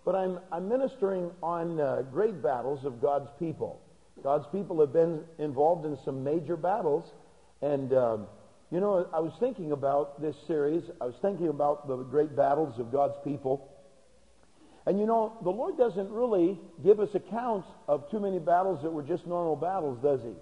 but I'm ministering on great battles of God's people. God's people have been involved in some major battles, and I was thinking about this series. I was thinking about the great battles of God's people. And the Lord doesn't really give us accounts of too many battles that were just normal battles, does he?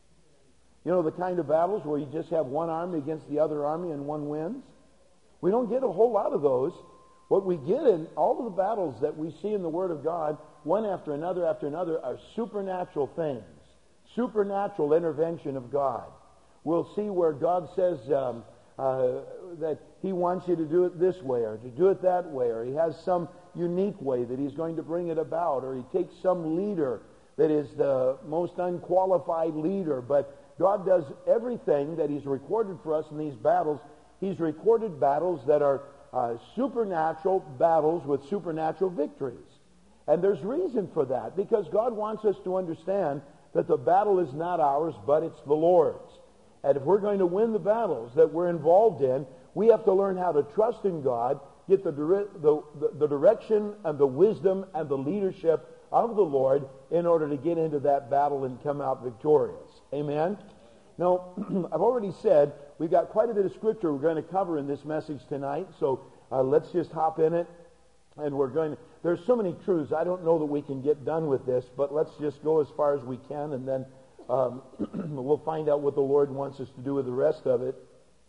The kind of battles where you just have one army against the other army and one wins. We don't get a whole lot of those. What we get in all of the battles that we see in the Word of God, one after another, are supernatural things. Supernatural intervention of God. We'll see where God says that he wants you to do it this way or to do it that way, or he has some unique way that he's going to bring it about, or he takes some leader that is the most unqualified leader. But God does everything that he's recorded for us in these battles. He's recorded battles that are supernatural battles with supernatural victories. And there's reason for that, because God wants us to understand that the battle is not ours, but it's the Lord's. And if we're going to win the battles that we're involved in, we have to learn how to trust in God, get the direction and the wisdom and the leadership of the Lord in order to get into that battle and come out victorious. Amen? Now, I've already said we've got quite a bit of scripture we're going to cover in this message tonight, so let's just hop in it. And there's so many truths, I don't know that we can get done with this, but let's just go as far as we can, and then we'll find out what the Lord wants us to do with the rest of it.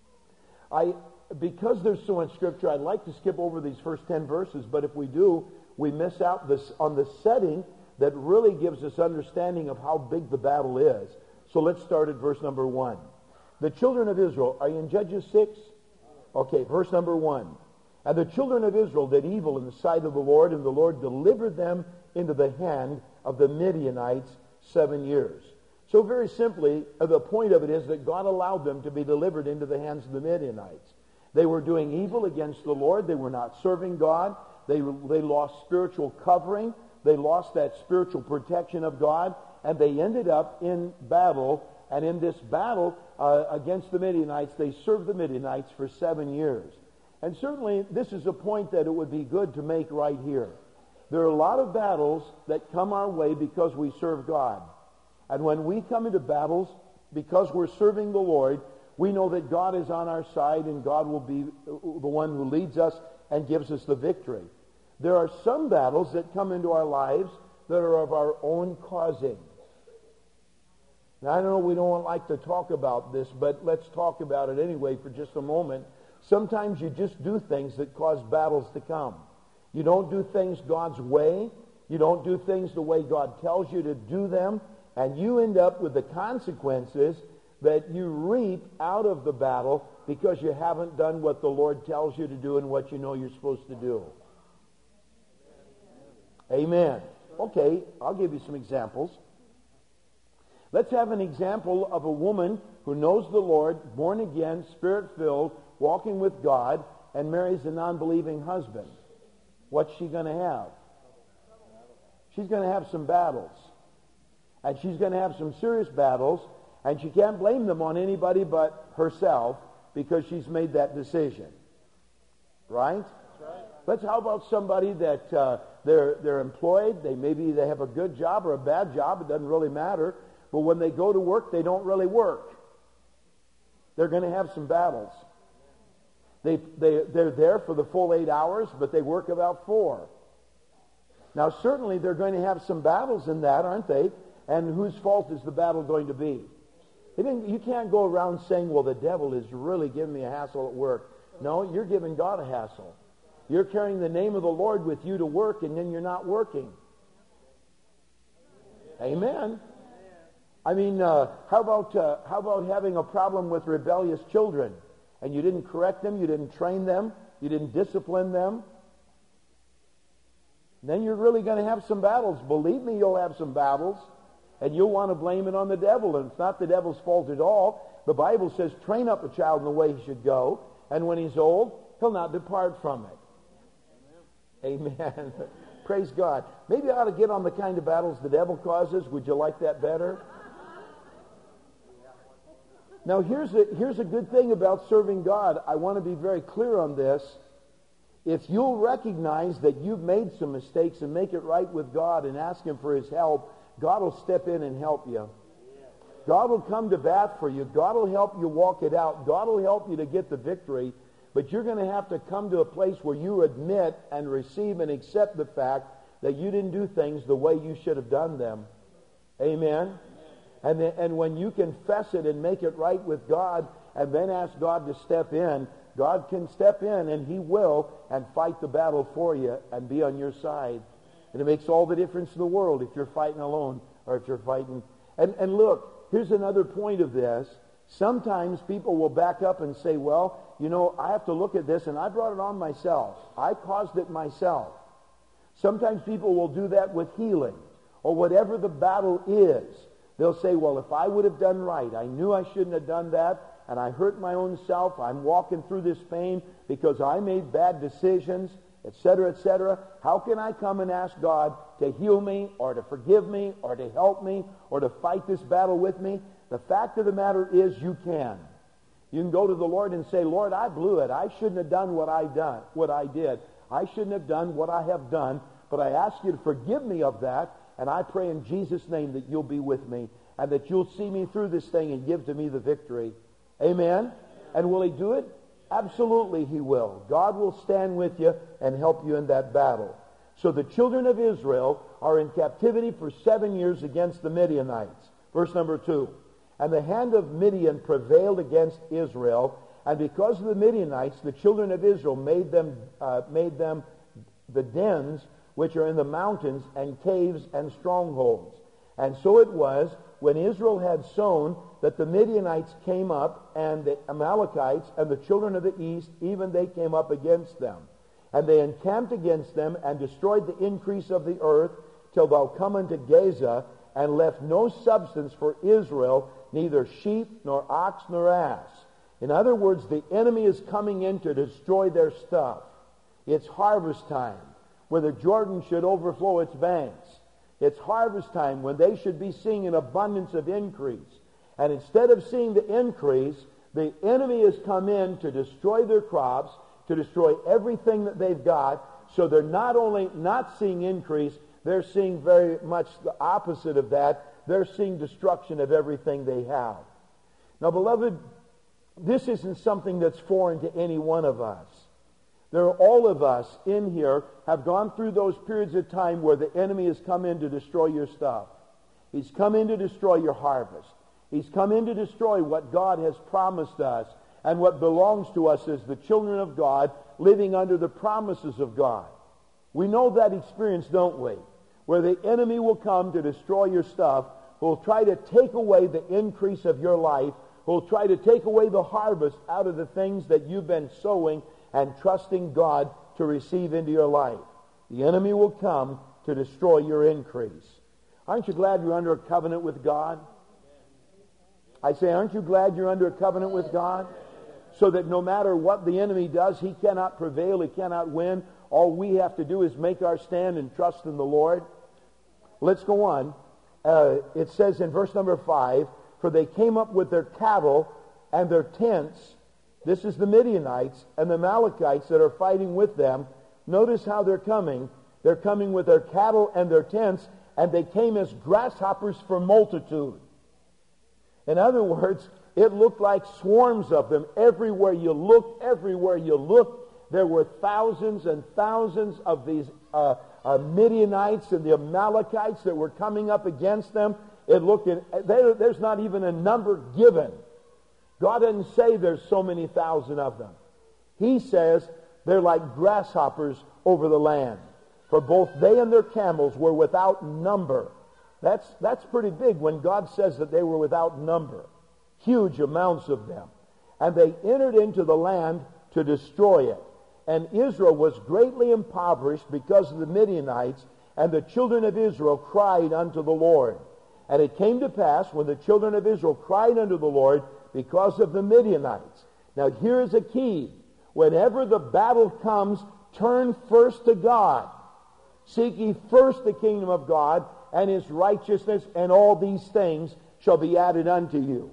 Because there's so much scripture, I'd like to skip over these first 10 verses, but if we do, we miss out on the setting that really gives us understanding of how big the battle is. So let's start at verse number 1. The children of Israel, are you in Judges 6? Okay, verse number 1. And the children of Israel did evil in the sight of the Lord, and the Lord delivered them into the hand of the Midianites 7 years. So very simply, the point of it is that God allowed them to be delivered into the hands of the Midianites. They were doing evil against the Lord. They were not serving God. They lost spiritual covering. They lost that spiritual protection of God, and they ended up in battle. And in this battle against the Midianites, they served the Midianites for 7 years. And certainly, this is a point that it would be good to make right here. There are a lot of battles that come our way because we serve God. And when we come into battles, because we're serving the Lord, we know that God is on our side, and God will be the one who leads us and gives us the victory. There are some battles that come into our lives that are of our own causing. Now, I know we don't like to talk about this, but let's talk about it anyway for just a moment. Sometimes you just do things that cause battles to come. You don't do things God's way. You don't do things the way God tells you to do them. And you end up with the consequences that you reap out of the battle because you haven't done what the Lord tells you to do and what you know you're supposed to do. Amen. Okay, I'll give you some examples. Let's have an example of a woman who knows the Lord, born again, spirit-filled, walking with God, and marries a non-believing husband. What's she going to have? She's going to have some battles. And she's going to have some serious battles, and she can't blame them on anybody but herself because she's made that decision. Right? Let's how about somebody that they're employed, maybe they have a good job or a bad job, it doesn't really matter, but when they go to work, they don't really work. They're going to have some battles. They're there for the full 8 hours, but they work about 4. Now, certainly they're going to have some battles in that, aren't they? And whose fault is the battle going to be? You can't go around saying, well, the devil is really giving me a hassle at work. No, you're giving God a hassle. You're carrying the name of the Lord with you to work, and then you're not working. Amen. I mean, how about having a problem with rebellious children, and you didn't correct them, you didn't train them, you didn't discipline them? Then you're really going to have some battles. Believe me, you'll have some battles, and you'll want to blame it on the devil, and it's not the devil's fault at all. The Bible says, train up a child in the way he should go, and when he's old, he'll not depart from it. Amen. Praise God. Maybe I ought to get on the kind of battles the devil causes. Would you like that better? Now, here's a good thing about serving God. I want to be very clear on this. If you'll recognize that you've made some mistakes and make it right with God and ask Him for His help, God will step in and help you. God will come to bat for you. God will help you walk it out. God will help you to get the victory. But you're going to have to come to a place where you admit and receive and accept the fact that you didn't do things the way you should have done them. Amen? And when you confess it and make it right with God and then ask God to step in, God can step in, and He will, and fight the battle for you and be on your side. And it makes all the difference in the world if you're fighting alone or if you're fighting. And look, here's another point of this. Sometimes people will back up and say, well, you know, I have to look at this, and I brought it on myself. I caused it myself. Sometimes people will do that with healing or whatever the battle is. They'll say, well, if I would have done right, I knew I shouldn't have done that, and I hurt my own self. I'm walking through this pain because I made bad decisions, etc., etc. How can I come and ask God to heal me or to forgive me or to help me or to fight this battle with me? The fact of the matter is you can. You can go to the Lord and say, Lord, I blew it. I shouldn't have done what I did. I shouldn't have done what I have done, but I ask you to forgive me of that, and I pray in Jesus' name that you'll be with me and that you'll see me through this thing and give to me the victory. Amen? And will He do it? Absolutely He will. God will stand with you and help you in that battle. So the children of Israel are in captivity for 7 years against the Midianites. Verse number 2. And the hand of Midian prevailed against Israel, and because of the Midianites, the children of Israel made them the dens which are in the mountains and caves and strongholds. And so it was, when Israel had sown, that the Midianites came up, and the Amalekites and the children of the east, even they came up against them. And they encamped against them and destroyed the increase of the earth till thou come unto Gaza, and left no substance for Israel, neither sheep nor ox nor ass. In other words, the enemy is coming in to destroy their stuff. It's harvest time, where the Jordan should overflow its banks. It's harvest time when they should be seeing an abundance of increase. And instead of seeing the increase, the enemy has come in to destroy their crops, to destroy everything that they've got. So they're not only not seeing increase, they're seeing very much the opposite of that. They're seeing destruction of everything they have. Now, beloved, this isn't something that's foreign to any one of us. All of us in here have gone through those periods of time where the enemy has come in to destroy your stuff. He's come in to destroy your harvest. He's come in to destroy what God has promised us and what belongs to us as the children of God, living under the promises of God. We know that experience, don't we? Where the enemy will come to destroy your stuff, who will try to take away the increase of your life, who will try to take away the harvest out of the things that you've been sowing and trusting God to receive into your life. The enemy will come to destroy your increase. Aren't you glad you're under a covenant with God? I say, aren't you glad you're under a covenant with God? So that no matter what the enemy does, he cannot prevail, he cannot win. All we have to do is make our stand and trust in the Lord. Let's go on. It says in verse number 5, for they came up with their cattle and their tents. This is the Midianites and the Amalekites that are fighting with them. Notice how they're coming. They're coming with their cattle and their tents, and they came as grasshoppers for multitude. In other words, it looked like swarms of them. Everywhere you looked, there were thousands and thousands of these Midianites and the Amalekites that were coming up against them. There's not even a number given. God doesn't say there's so many thousand of them. He says they're like grasshoppers over the land. For both they and their camels were without number. That's pretty big when God says that they were without number. Huge amounts of them. And they entered into the land to destroy it. And Israel was greatly impoverished because of the Midianites, and the children of Israel cried unto the Lord. And it came to pass, when the children of Israel cried unto the Lord because of the Midianites. Now here is a key. Whenever the battle comes, turn first to God. Seek ye first the kingdom of God and his righteousness, and all these things shall be added unto you.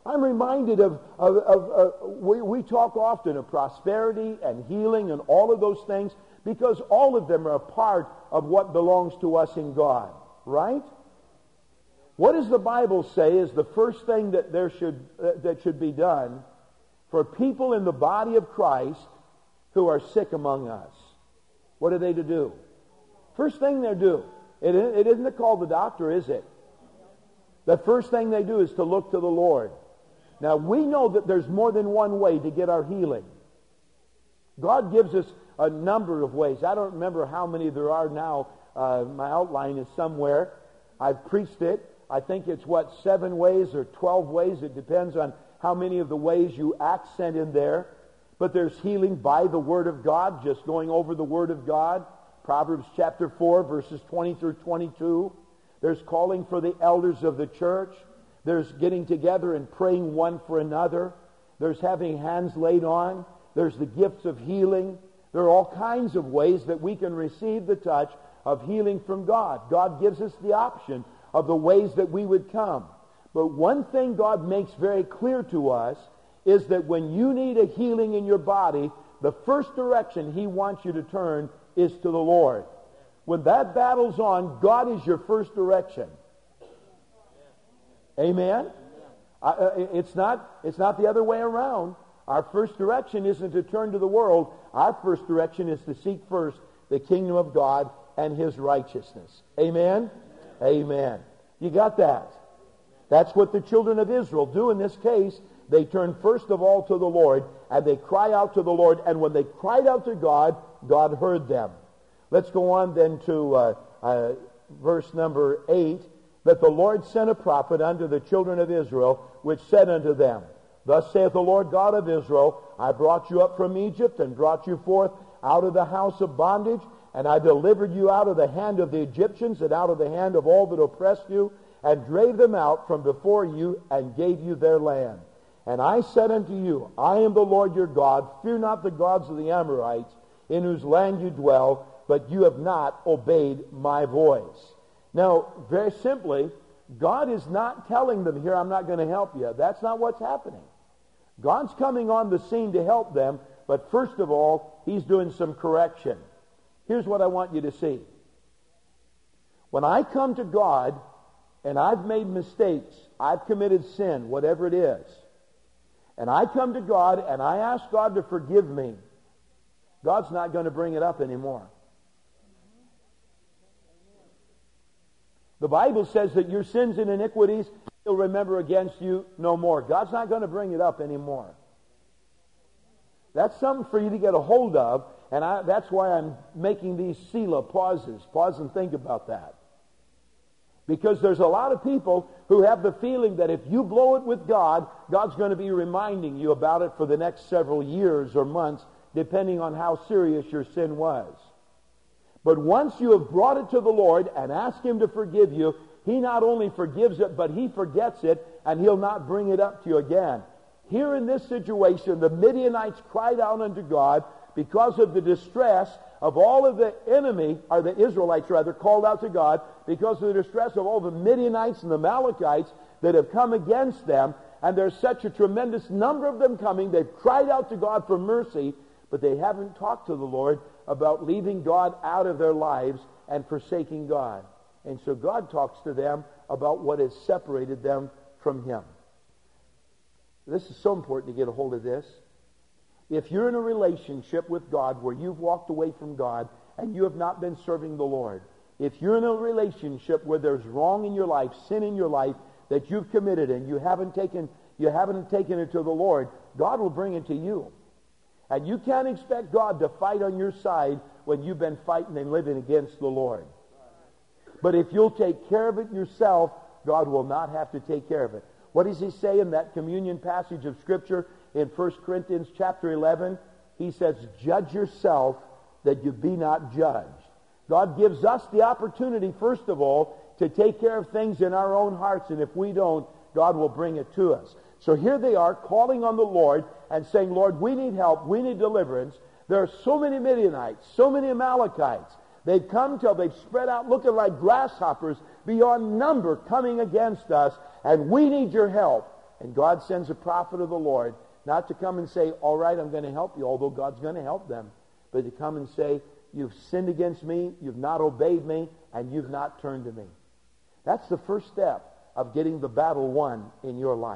I'm reminded we talk often of prosperity and healing and all of those things because all of them are a part of what belongs to us in God, right? What does the Bible say is the first thing that should be done for people in the body of Christ who are sick among us? What are they to do? First thing they do, it isn't to call the doctor, is it? The first thing they do is to look to the Lord. Now, we know that there's more than one way to get our healing. God gives us a number of ways. I don't remember how many there are now. My outline is somewhere. I've preached it. I think it's 7 ways or 12 ways. It depends on how many of the ways you accent in there. But there's healing by the Word of God, just going over the Word of God. Proverbs chapter 4, verses 20 through 22. There's calling for the elders of the church. There's getting together and praying one for another. There's having hands laid on. There's the gifts of healing. There are all kinds of ways that we can receive the touch of healing from God. God gives us the option of the ways that we would come. But one thing God makes very clear to us is that when you need a healing in your body, the first direction He wants you to turn is to the Lord. When that battle's on, God is your first direction. Amen? It's not the other way around. Our first direction isn't to turn to the world. Our first direction is to seek first the kingdom of God and His righteousness. Amen? Amen. You got that? That's what the children of Israel do in this case. They turn first of all to the Lord, and they cry out to the Lord. And when they cried out to God, God heard them. Let's go on then to verse number 8. That the Lord sent a prophet unto the children of Israel, which said unto them, Thus saith the Lord God of Israel, I brought you up from Egypt, and brought you forth out of the house of bondage, and I delivered you out of the hand of the Egyptians, and out of the hand of all that oppressed you, and drave them out from before you, and gave you their land. And I said unto you, I am the Lord your God, fear not the gods of the Amorites, in whose land you dwell, but you have not obeyed my voice. Now, very simply, God is not telling them here, I'm not going to help you. That's not what's happening. God's coming on the scene to help them, but first of all, He's doing some correction. Here's what I want you to see. When I come to God, and I've made mistakes, I've committed sin, whatever it is, and I come to God and I ask God to forgive me, God's not going to bring it up anymore. The Bible says that your sins and iniquities He'll remember against you no more. God's not going to bring it up anymore. That's something for you to get a hold of, and that's why I'm making these Selah pauses. Pause and think about that. Because there's a lot of people who have the feeling that if you blow it with God, God's going to be reminding you about it for the next several years or months, depending on how serious your sin was. But once you have brought it to the Lord and asked Him to forgive you, He not only forgives it, but He forgets it, and He'll not bring it up to you again. Here in this situation, the Midianites cried out unto God because of the distress of all of the enemy, or the Israelites rather, called out to God because of the distress of all the Midianites and the Amalekites that have come against them. And there's such a tremendous number of them coming. They've cried out to God for mercy, but they haven't talked to the Lord about leaving God out of their lives and forsaking God. And so God talks to them about what has separated them from Him. This is so important to get a hold of this. If you're in a relationship with God where you've walked away from God and you have not been serving the Lord, if you're in a relationship where there's wrong in your life, sin in your life that you've committed and you haven't taken it to the Lord, God will bring it to you. And you can't expect God to fight on your side when you've been fighting and living against the Lord. But if you'll take care of it yourself, God will not have to take care of it. What does He say in that communion passage of Scripture in 1 Corinthians chapter 11? He says, judge yourself that you be not judged. God gives us the opportunity, first of all, to take care of things in our own hearts. And if we don't, God will bring it to us. So here they are calling on the Lord and saying, Lord, we need help. We need deliverance. There are so many Midianites, so many Amalekites. They've come till they've spread out looking like grasshoppers beyond number coming against us, and we need your help. And God sends a prophet of the Lord, not to come and say, all right, I'm going to help you, although God's going to help them, but to come and say, you've sinned against me, you've not obeyed me, and you've not turned to me. That's the first step of getting the battle won in your life.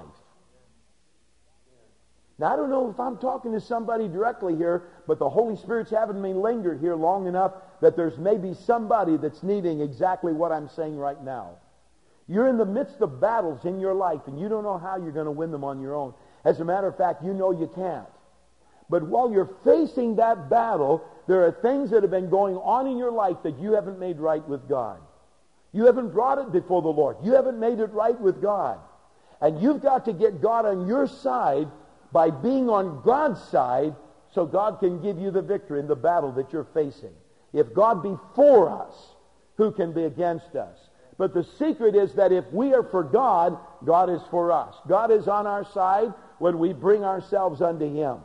Now, I don't know if I'm talking to somebody directly here, but the Holy Spirit's having me linger here long enough that there's maybe somebody that's needing exactly what I'm saying right now. You're in the midst of battles in your life, and you don't know how you're going to win them on your own. As a matter of fact, you know you can't. But while you're facing that battle, there are things that have been going on in your life that you haven't made right with God. You haven't brought it before the Lord. You haven't made it right with God. And you've got to get God on your side by being on God's side so God can give you the victory in the battle that you're facing. If God be for us, who can be against us? But the secret is that if we are for God, God is for us. God is on our side when we bring ourselves unto Him.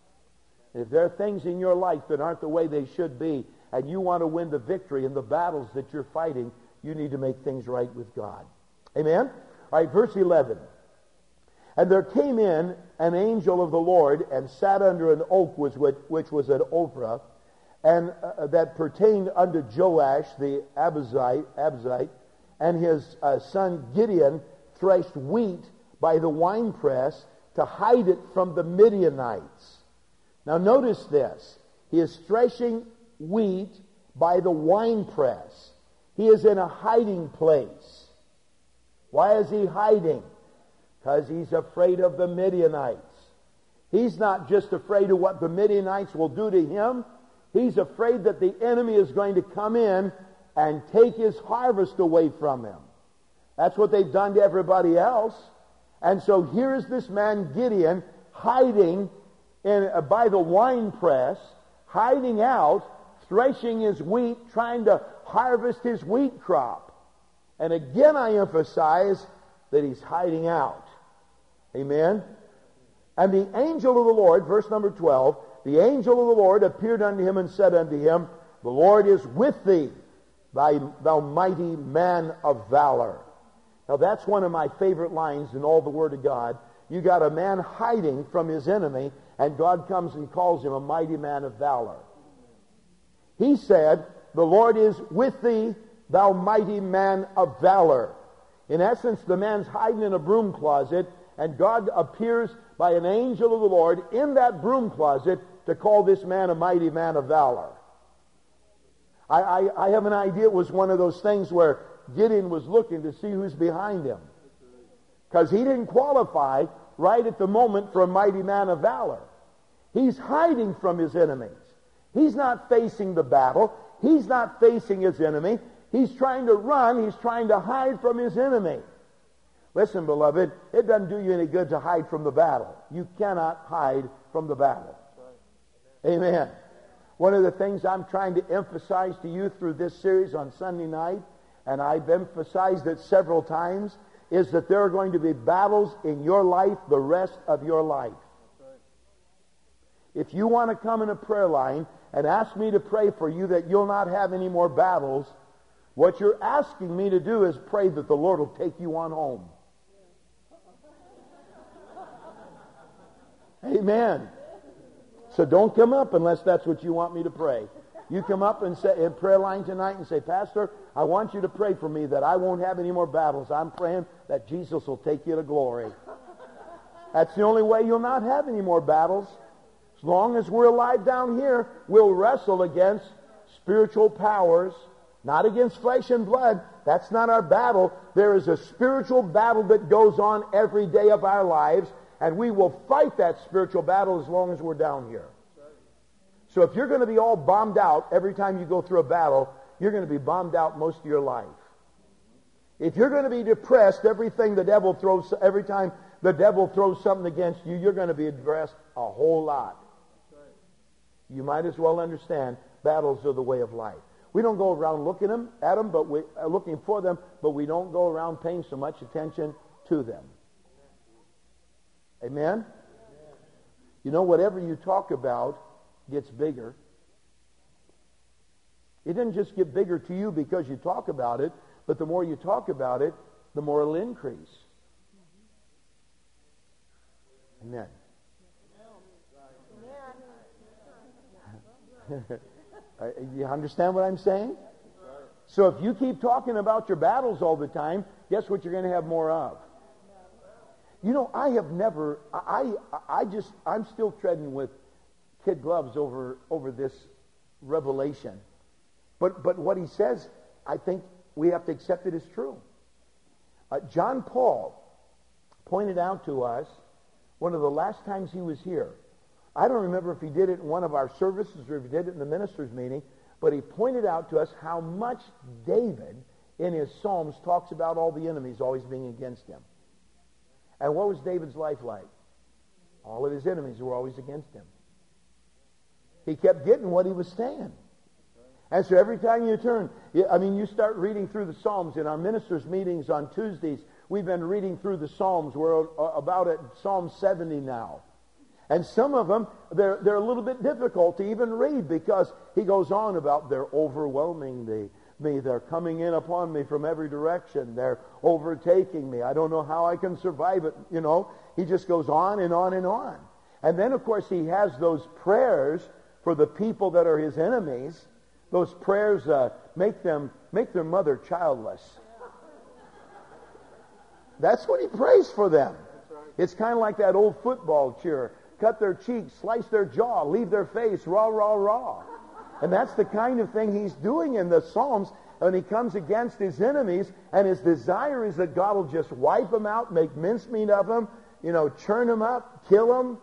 If there are things in your life that aren't the way they should be, and you want to win the victory in the battles that you're fighting, you need to make things right with God. Amen? All right, verse 11. And there came in an angel of the Lord and sat under an oak which was at Ophrah, and that pertained unto Joash the Abizite, and his son Gideon threshed wheat by the winepress to hide it from the Midianites. Now notice this. He is threshing wheat by the winepress. He is in a hiding place. Why is he hiding? Because he's afraid of the Midianites. He's not just afraid of what the Midianites will do to him. He's afraid that the enemy is going to come in and take his harvest away from him. That's what they've done to everybody else. And so here is this man Gideon hiding by the winepress, hiding out, threshing his wheat, trying to harvest his wheat crop. And again I emphasize that he's hiding out. Amen? And the angel of the Lord, verse number 12, the angel of the Lord appeared unto him and said unto him, the Lord is with thee, thou mighty man of valor. Now that's one of my favorite lines in all the Word of God. You got a man hiding from his enemy, and God comes and calls him a mighty man of valor. He said, the Lord is with thee, thou mighty man of valor. In essence, the man's hiding in a broom closet, and God appears by an angel of the Lord in that broom closet to call this man a mighty man of valor. I have an idea it was one of those things where Gideon was looking to see who's behind him. Because he didn't qualify right at the moment for a mighty man of valor. He's hiding from his enemies. He's not facing the battle. He's not facing his enemy. He's trying to run. He's trying to hide from his enemy. Listen, beloved, it doesn't do you any good to hide from the battle. You cannot hide from the battle. Amen. One of the things I'm trying to emphasize to you through this series on Sunday night, and I've emphasized it several times, is that there are going to be battles in your life the rest of your life. If you want to come in a prayer line and ask me to pray for you that you'll not have any more battles, what you're asking me to do is pray that the Lord will take you on home. Amen. So don't come up unless that's what you want me to pray. You come up and say in prayer line tonight and say, Pastor, I want you to pray for me that I won't have any more battles. I'm praying that Jesus will take you to glory. That's the only way you'll not have any more battles. As long as we're alive down here, we'll wrestle against spiritual powers, not against flesh and blood. That's not our battle. There is a spiritual battle that goes on every day of our lives, and we will fight that spiritual battle as long as we're down here. So if you're going to be all bombed out every time you go through a battle, you're going to be bombed out most of your life. If you're going to be depressed every time the devil throws something against you, you're going to be depressed a whole lot. You might as well understand battles are the way of life. We don't go around looking at them, but looking for them, but we don't go around paying so much attention to them. Amen? You know, whatever you talk about gets bigger. It doesn't just get bigger to you because you talk about it, but the more you talk about it, the more it'll increase. Amen. You understand what I'm saying? So if you keep talking about your battles all the time, guess what you're going to have more of? You know, I have never, I'm still treading with kid gloves over this revelation. But what he says, I think we have to accept it as true. John Paul pointed out to us one of the last times he was here. I don't remember if he did it in one of our services or if he did it in the ministers' meeting, but he pointed out to us how much David in his Psalms talks about all the enemies always being against him. And what was David's life like? All of his enemies were always against him. He kept getting what he was saying. And so every time you turn, you start reading through the Psalms. In our ministers' meetings on Tuesdays, we've been reading through the Psalms. We're about at Psalm 70 now. And some of them, they're a little bit difficult to even read because he goes on about they're overwhelming me. They're coming in upon me from every direction. They're overtaking me. I don't know how I can survive it. You know, he just goes on and on and on. And then, of course, he has those prayers for the people that are his enemies. Those prayers make their mother childless. That's what he prays for them. It's kind of like that old football cheer. Cut their cheeks, slice their jaw, leave their face, rah, rah, rah. And that's the kind of thing he's doing in the Psalms when he comes against his enemies, and his desire is that God will just wipe them out, make mincemeat of them, churn them up, kill them.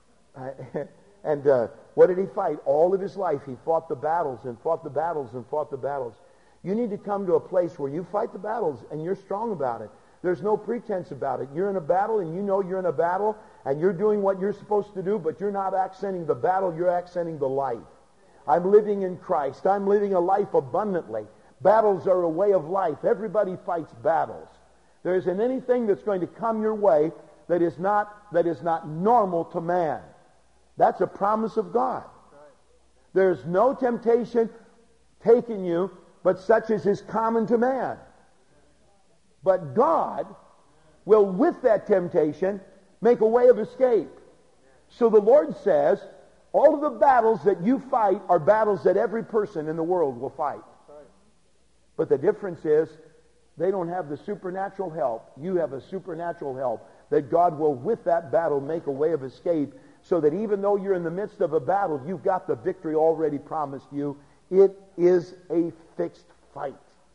And what did he fight? All of his life he fought the battles and fought the battles and fought the battles. You need to come to a place where you fight the battles and you're strong about it. There's no pretense about it. You're in a battle and you know you're in a battle and you're doing what you're supposed to do, but you're not accenting the battle, you're accenting the life. I'm living in Christ. I'm living a life abundantly. Battles are a way of life. Everybody fights battles. There isn't anything that's going to come your way that is not normal to man. That's a promise of God. There's no temptation taking you, but such as is common to man. But God will, with that temptation, make a way of escape. So the Lord says, all of the battles that you fight are battles that every person in the world will fight. But the difference is, they don't have the supernatural help. You have a supernatural help that God will, with that battle, make a way of escape so that even though you're in the midst of a battle, you've got the victory already promised you. It is a fixed fight.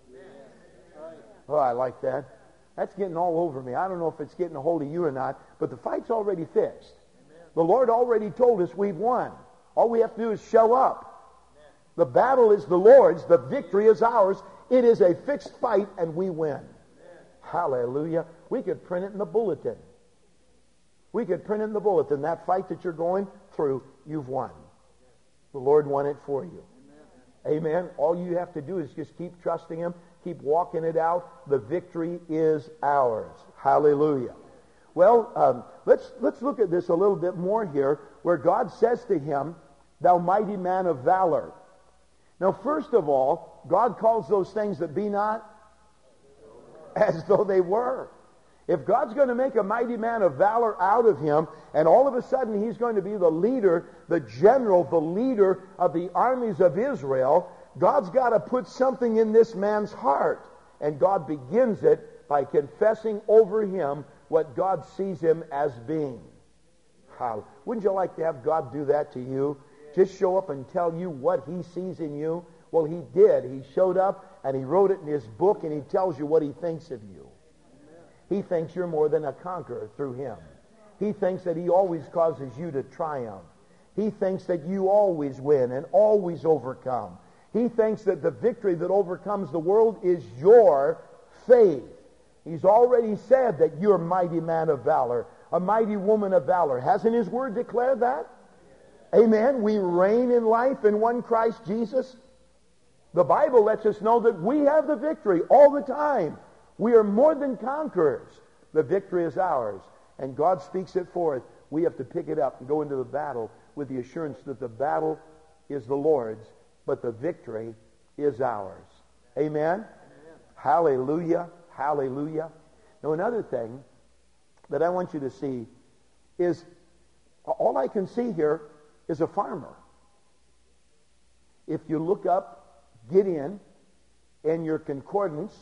Oh, I like that. That's getting all over me. I don't know if it's getting a hold of you or not, but the fight's already fixed. The Lord already told us we've won. All we have to do is show up. The battle is the Lord's. The victory is ours. It is a fixed fight, and we win. Hallelujah. We could print it in the bulletin. We could print it in the bulletin. That fight that you're going through, you've won. The Lord won it for you. Amen. All you have to do is just keep trusting Him. Keep walking it out. The victory is ours. Hallelujah. Well, let's look at this a little bit more here, where God says to him, "Thou mighty man of valor." Now, first of all, God calls those things that be not as though they were. If God's going to make a mighty man of valor out of him, and all of a sudden he's going to be the leader, the general, the leader of the armies of Israel, God's got to put something in this man's heart. And God begins it by confessing over him what God sees him as being. How? Wouldn't you like to have God do that to you? Just show up and tell you what he sees in you? Well, he did. He showed up and he wrote it in his book, and he tells you what he thinks of you. He thinks you're more than a conqueror through him. He thinks that he always causes you to triumph. He thinks that you always win and always overcome. He thinks that the victory that overcomes the world is your faith. He's already said that you're a mighty man of valor, a mighty woman of valor. Hasn't his word declared that? Amen. We reign in life in one Christ Jesus. The Bible lets us know that we have the victory all the time. We are more than conquerors. The victory is ours. And God speaks it forth. We have to pick it up and go into the battle with the assurance that the battle is the Lord's, but the victory is ours. Amen? Hallelujah. Hallelujah. Now, another thing that I want you to see is, all I can see here is a farmer. If you look up Gideon in your concordance,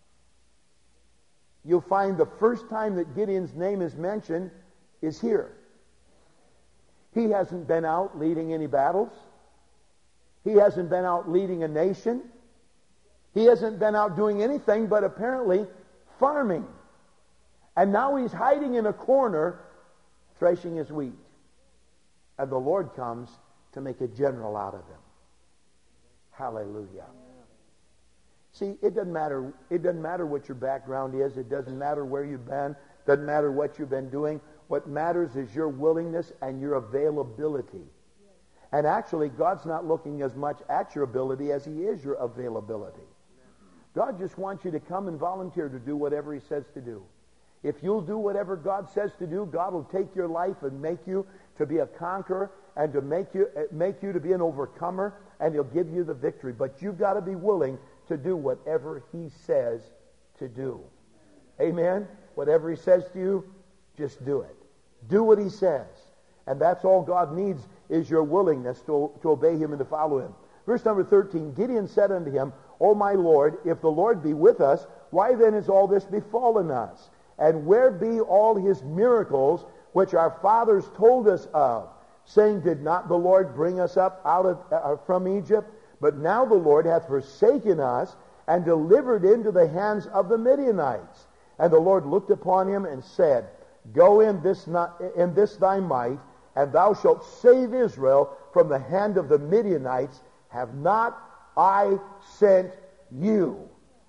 you'll find the first time that Gideon's name is mentioned is here. He hasn't been out leading any battles. He hasn't been out leading a nation. He hasn't been out doing anything but apparently farming. And now he's hiding in a corner threshing his wheat. And the Lord comes to make a general out of him. Hallelujah. See, it doesn't matter. It doesn't matter what your background is. It doesn't matter where you've been. It doesn't matter what you've been doing. What matters is your willingness and your availability. And actually, God's not looking as much at your ability as he is your availability. God just wants you to come and volunteer to do whatever he says to do. If you'll do whatever God says to do, God will take your life and make you to be a conqueror and to make you to be an overcomer, and he'll give you the victory. But you've got to be willing to do whatever he says to do. Amen? Whatever he says to you, just do it. Do what he says. And that's all God needs, is your willingness to obey him and to follow him. Verse number 13, Gideon said unto him, O my Lord, if the Lord be with us, why then is all this befallen us? And where be all his miracles which our fathers told us of, saying, did not the Lord bring us up out of from Egypt? But now the Lord hath forsaken us and delivered into the hands of the Midianites. And the Lord looked upon him and said, Go in this thy might, and thou shalt save Israel from the hand of the Midianites. Have not I sent you?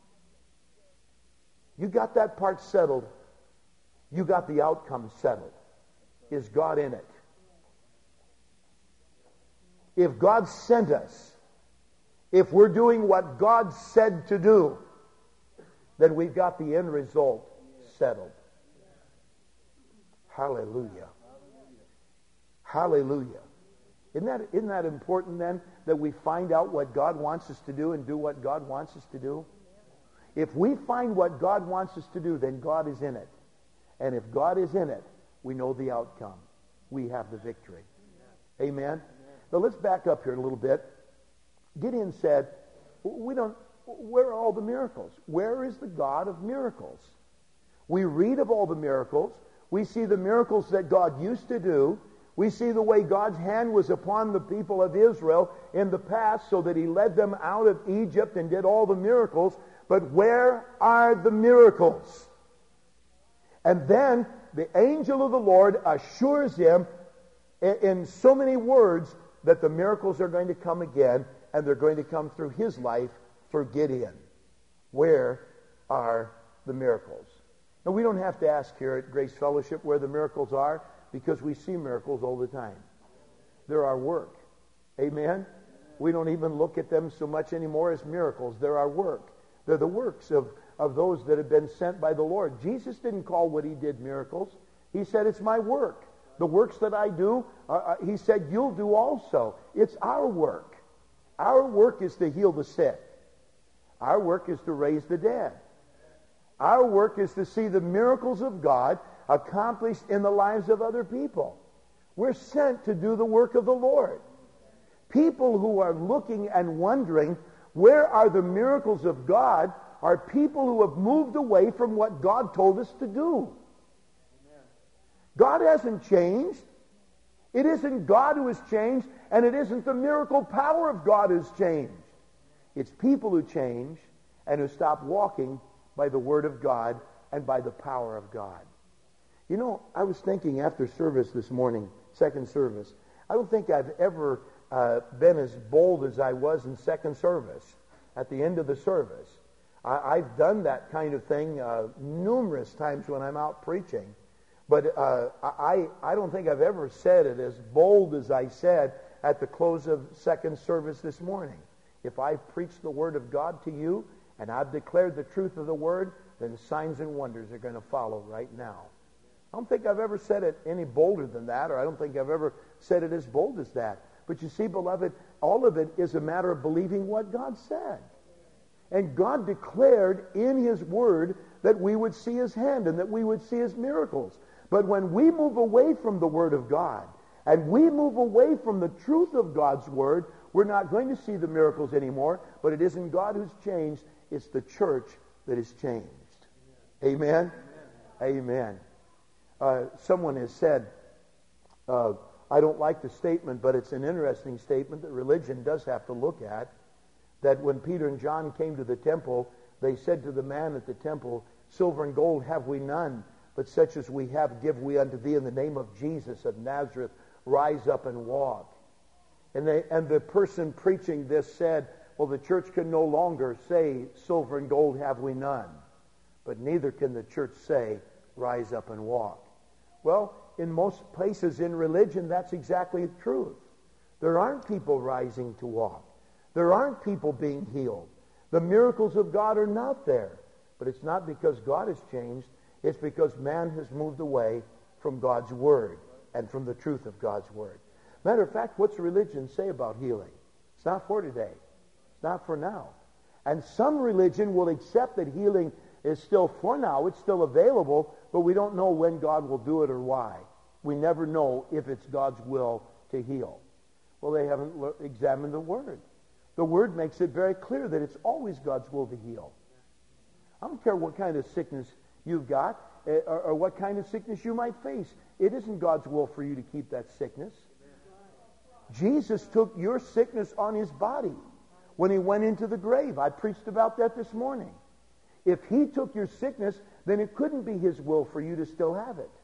You got that part settled. You got the outcome settled. Is God in it? If God sent us, if we're doing what God said to do, then we've got the end result settled. Hallelujah. Hallelujah. Isn't that important then, that we find out what God wants us to do and do what God wants us to do? If we find what God wants us to do, then God is in it. And if God is in it, we know the outcome. We have the victory. Amen? Now let's back up here a little bit. Gideon said, where are all the miracles? Where is the God of miracles? We read of all the miracles. We see the miracles that God used to do. We see the way God's hand was upon the people of Israel in the past so that he led them out of Egypt and did all the miracles. But where are the miracles? And then the angel of the Lord assures him in so many words that the miracles are going to come again, and they're going to come through his life for Gideon. Where are the miracles? Now, we don't have to ask here at Grace Fellowship where the miracles are, because we see miracles all the time. They're our work. Amen? We don't even look at them so much anymore as miracles. They're our work. They're the works of those that have been sent by the Lord. Jesus didn't call what he did miracles. He said, it's my work. The works that I do, he said, you'll do also. It's our work. Our work is to heal the sick. Our work is to raise the dead. Our work is to see the miracles of God accomplished in the lives of other people. We're sent to do the work of the Lord. People who are looking and wondering, where are the miracles of God, are people who have moved away from what God told us to do. God hasn't changed. It isn't God who has changed, and it isn't the miracle power of God who's changed. It's people who change and who stop walking by the Word of God and by the power of God. You know, I was thinking after service this morning, second service, I don't think I've ever been as bold as I was in second service, at the end of the service. I've done that kind of thing numerous times when I'm out preaching. But I don't think I've ever said it as bold as I said at the close of second service this morning. If I've preached the Word of God to you and I've declared the truth of the Word, then signs and wonders are going to follow right now. I don't think I've ever said it any bolder than that, or I don't think I've ever said it as bold as that. But you see, beloved, all of it is a matter of believing what God said. And God declared in His Word that we would see His hand and that we would see His miracles. But when we move away from the Word of God, and we move away from the truth of God's Word, we're not going to see the miracles anymore, but it isn't God who's changed, it's the church that is changed. Amen? Amen. Someone has said, I don't like the statement, but it's an interesting statement that religion does have to look at, that when Peter and John came to the temple, they said to the man at the temple, silver and gold have we none, but such as we have give we unto thee in the name of Jesus of Nazareth. Rise up and walk. And the person preaching this said, well, the church can no longer say, silver and gold have we none. But neither can the church say, rise up and walk. Well, in most places in religion, that's exactly the truth. There aren't people rising to walk. There aren't people being healed. The miracles of God are not there. But it's not because God has changed. It's because man has moved away from God's Word and from the truth of God's Word. Matter of fact, what's religion say about healing? It's not for today. It's not for now. And some religion will accept that healing is still for now. It's still available, but we don't know when God will do it or why. We never know if it's God's will to heal. Well, they haven't examined the Word. The Word makes it very clear that it's always God's will to heal. I don't care what kind of sickness you've got or what kind of sickness you might face. It isn't God's will for you to keep that sickness. Jesus took your sickness on his body when he went into the grave. I preached about that this morning. If he took your sickness, then it couldn't be his will for you to still have it.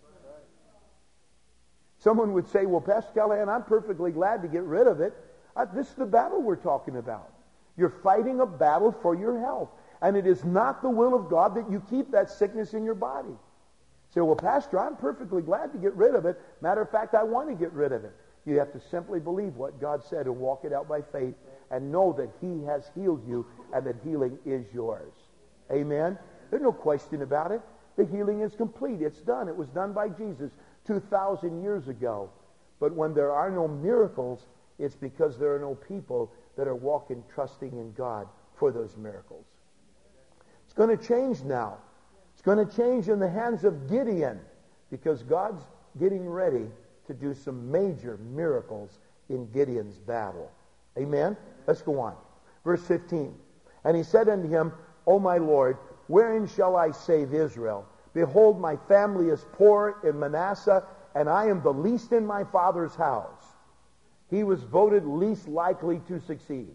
Someone would say, well, Pastor Callahan, I'm perfectly glad to get rid of it. This is the battle we're talking about. You're fighting a battle for your health. And it is not the will of God that you keep that sickness in your body. Say, well, Pastor, I'm perfectly glad to get rid of it. Matter of fact, I want to get rid of it. You have to simply believe what God said and walk it out by faith and know that he has healed you and that healing is yours. Amen? There's no question about it. The healing is complete. It's done. It was done by Jesus 2,000 years ago. But when there are no miracles, it's because there are no people that are walking, trusting in God for those miracles. It's going to change now. It's going to change in the hands of Gideon because God's getting ready to do some major miracles in Gideon's battle. Amen? Let's go on. Verse 15. And he said unto him, O my Lord, wherein shall I save Israel? Behold, my family is poor in Manasseh, and I am the least in my father's house. He was voted least likely to succeed.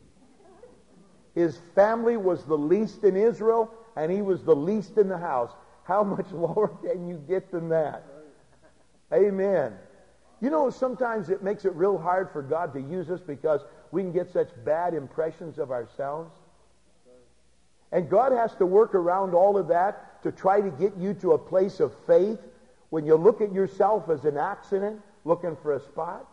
His family was the least in Israel, and he was the least in the house. How much lower can you get than that? Amen. You know, sometimes it makes it real hard for God to use us because we can get such bad impressions of ourselves. And God has to work around all of that to try to get you to a place of faith when you look at yourself as an accident looking for a spot.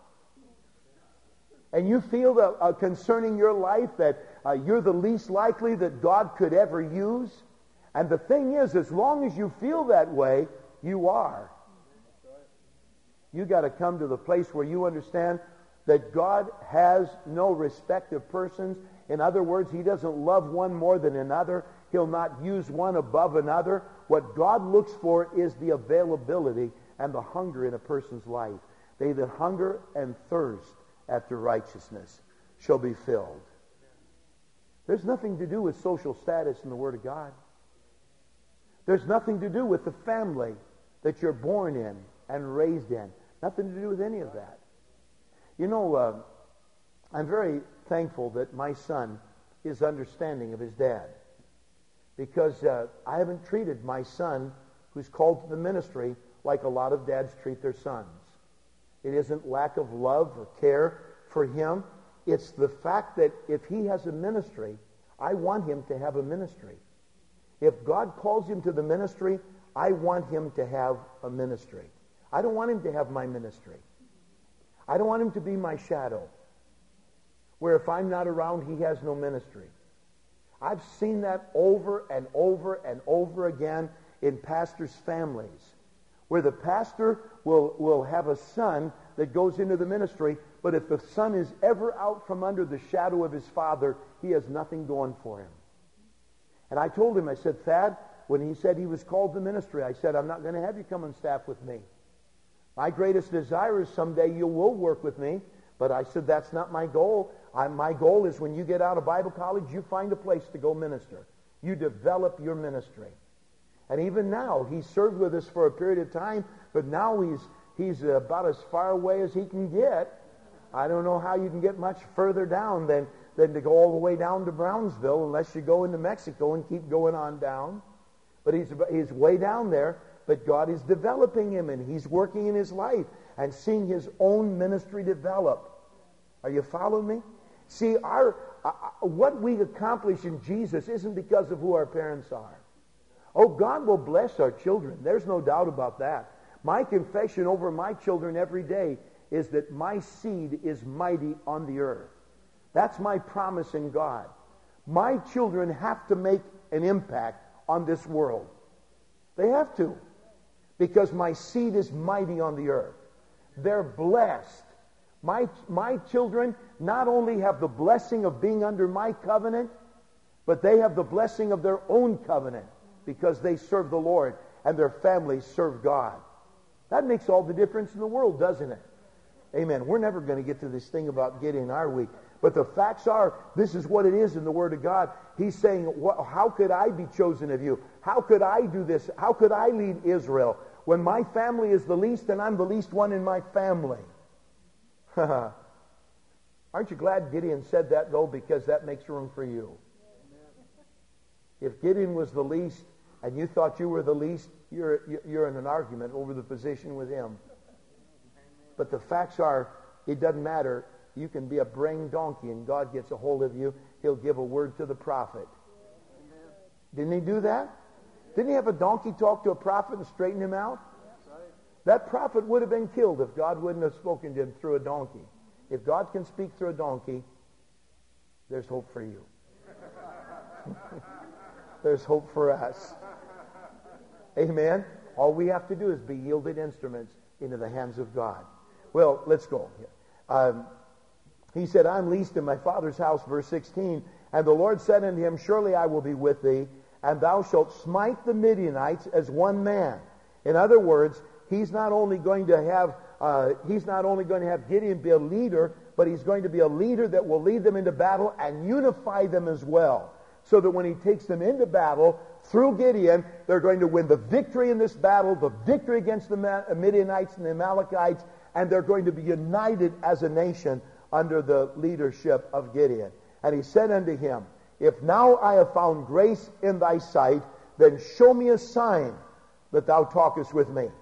And you feel concerning your life that you're the least likely that God could ever use. And the thing is, as long as you feel that way, you are. You got to come to the place where you understand that God has no respect of persons. In other words, he doesn't love one more than another. He'll not use one above another. What God looks for is the availability and the hunger in a person's life. They that hunger and thirst after righteousness shall be filled. There's nothing to do with social status in the Word of God. There's nothing to do with the family that you're born in and raised in. Nothing to do with any of that. You know, I'm very thankful that my son is understanding of his dad. Because I haven't treated my son, who's called to the ministry, like a lot of dads treat their sons. It isn't lack of love or care for him. It's the fact that if he has a ministry, I want him to have a ministry. If God calls him to the ministry, I want him to have a ministry. I don't want him to have my ministry. I don't want him to be my shadow, where if I'm not around, he has no ministry. I've seen that over and over and over again in pastors' families, where the pastor will have a son that goes into the ministry, but if the son is ever out from under the shadow of his father, he has nothing going for him. And I told him, I said, Thad, when he said he was called to ministry, I said, I'm not going to have you come on staff with me. My greatest desire is someday you will work with me. But I said, that's not my goal. My goal is when you get out of Bible college, you find a place to go minister. You develop your ministry. And even now, he served with us for a period of time, but now he's about as far away as he can get. I don't know how you can get much further down than to go all the way down to Brownsville, unless you go into Mexico and keep going on down. But he's way down there, but God is developing him, and he's working in his life and seeing his own ministry develop. Are you following me? See, what we accomplish in Jesus isn't because of who our parents are. Oh, God will bless our children. There's no doubt about that. My confession over my children every day is that my seed is mighty on the earth. That's my promise in God. My children have to make an impact on this world. They have to. Because my seed is mighty on the earth. They're blessed. My children not only have the blessing of being under my covenant, but they have the blessing of their own covenant because they serve the Lord and their families serve God. That makes all the difference in the world, doesn't it? Amen. We're never going to get to this thing about Gideon, are we? But the facts are, this is what it is in the Word of God. He's saying, how could I be chosen of you? How could I do this? How could I lead Israel when my family is the least and I'm the least one in my family? Aren't you glad Gideon said that, though? Because that makes room for you. If Gideon was the least and you thought you were the least, you're in an argument over the position with him. But the facts are, it doesn't matter. You can be a braying donkey and God gets a hold of you. He'll give a word to the prophet. Didn't he do that? Didn't he have a donkey talk to a prophet and straighten him out? That prophet would have been killed if God wouldn't have spoken to him through a donkey. If God can speak through a donkey, there's hope for you. There's hope for us. Amen? All we have to do is be yielded instruments into the hands of God. Well, let's go. He said, I'm least in my father's house, verse 16. And the Lord said unto him, surely I will be with thee, and thou shalt smite the Midianites as one man. In other words, he's not only going to have Gideon be a leader, but he's going to be a leader that will lead them into battle and unify them as well. So that when he takes them into battle, through Gideon, they're going to win the victory in this battle, the victory against the Midianites and the Amalekites, and they're going to be united as a nation under the leadership of Gideon. And he said unto him, if now I have found grace in thy sight, then show me a sign that thou talkest with me.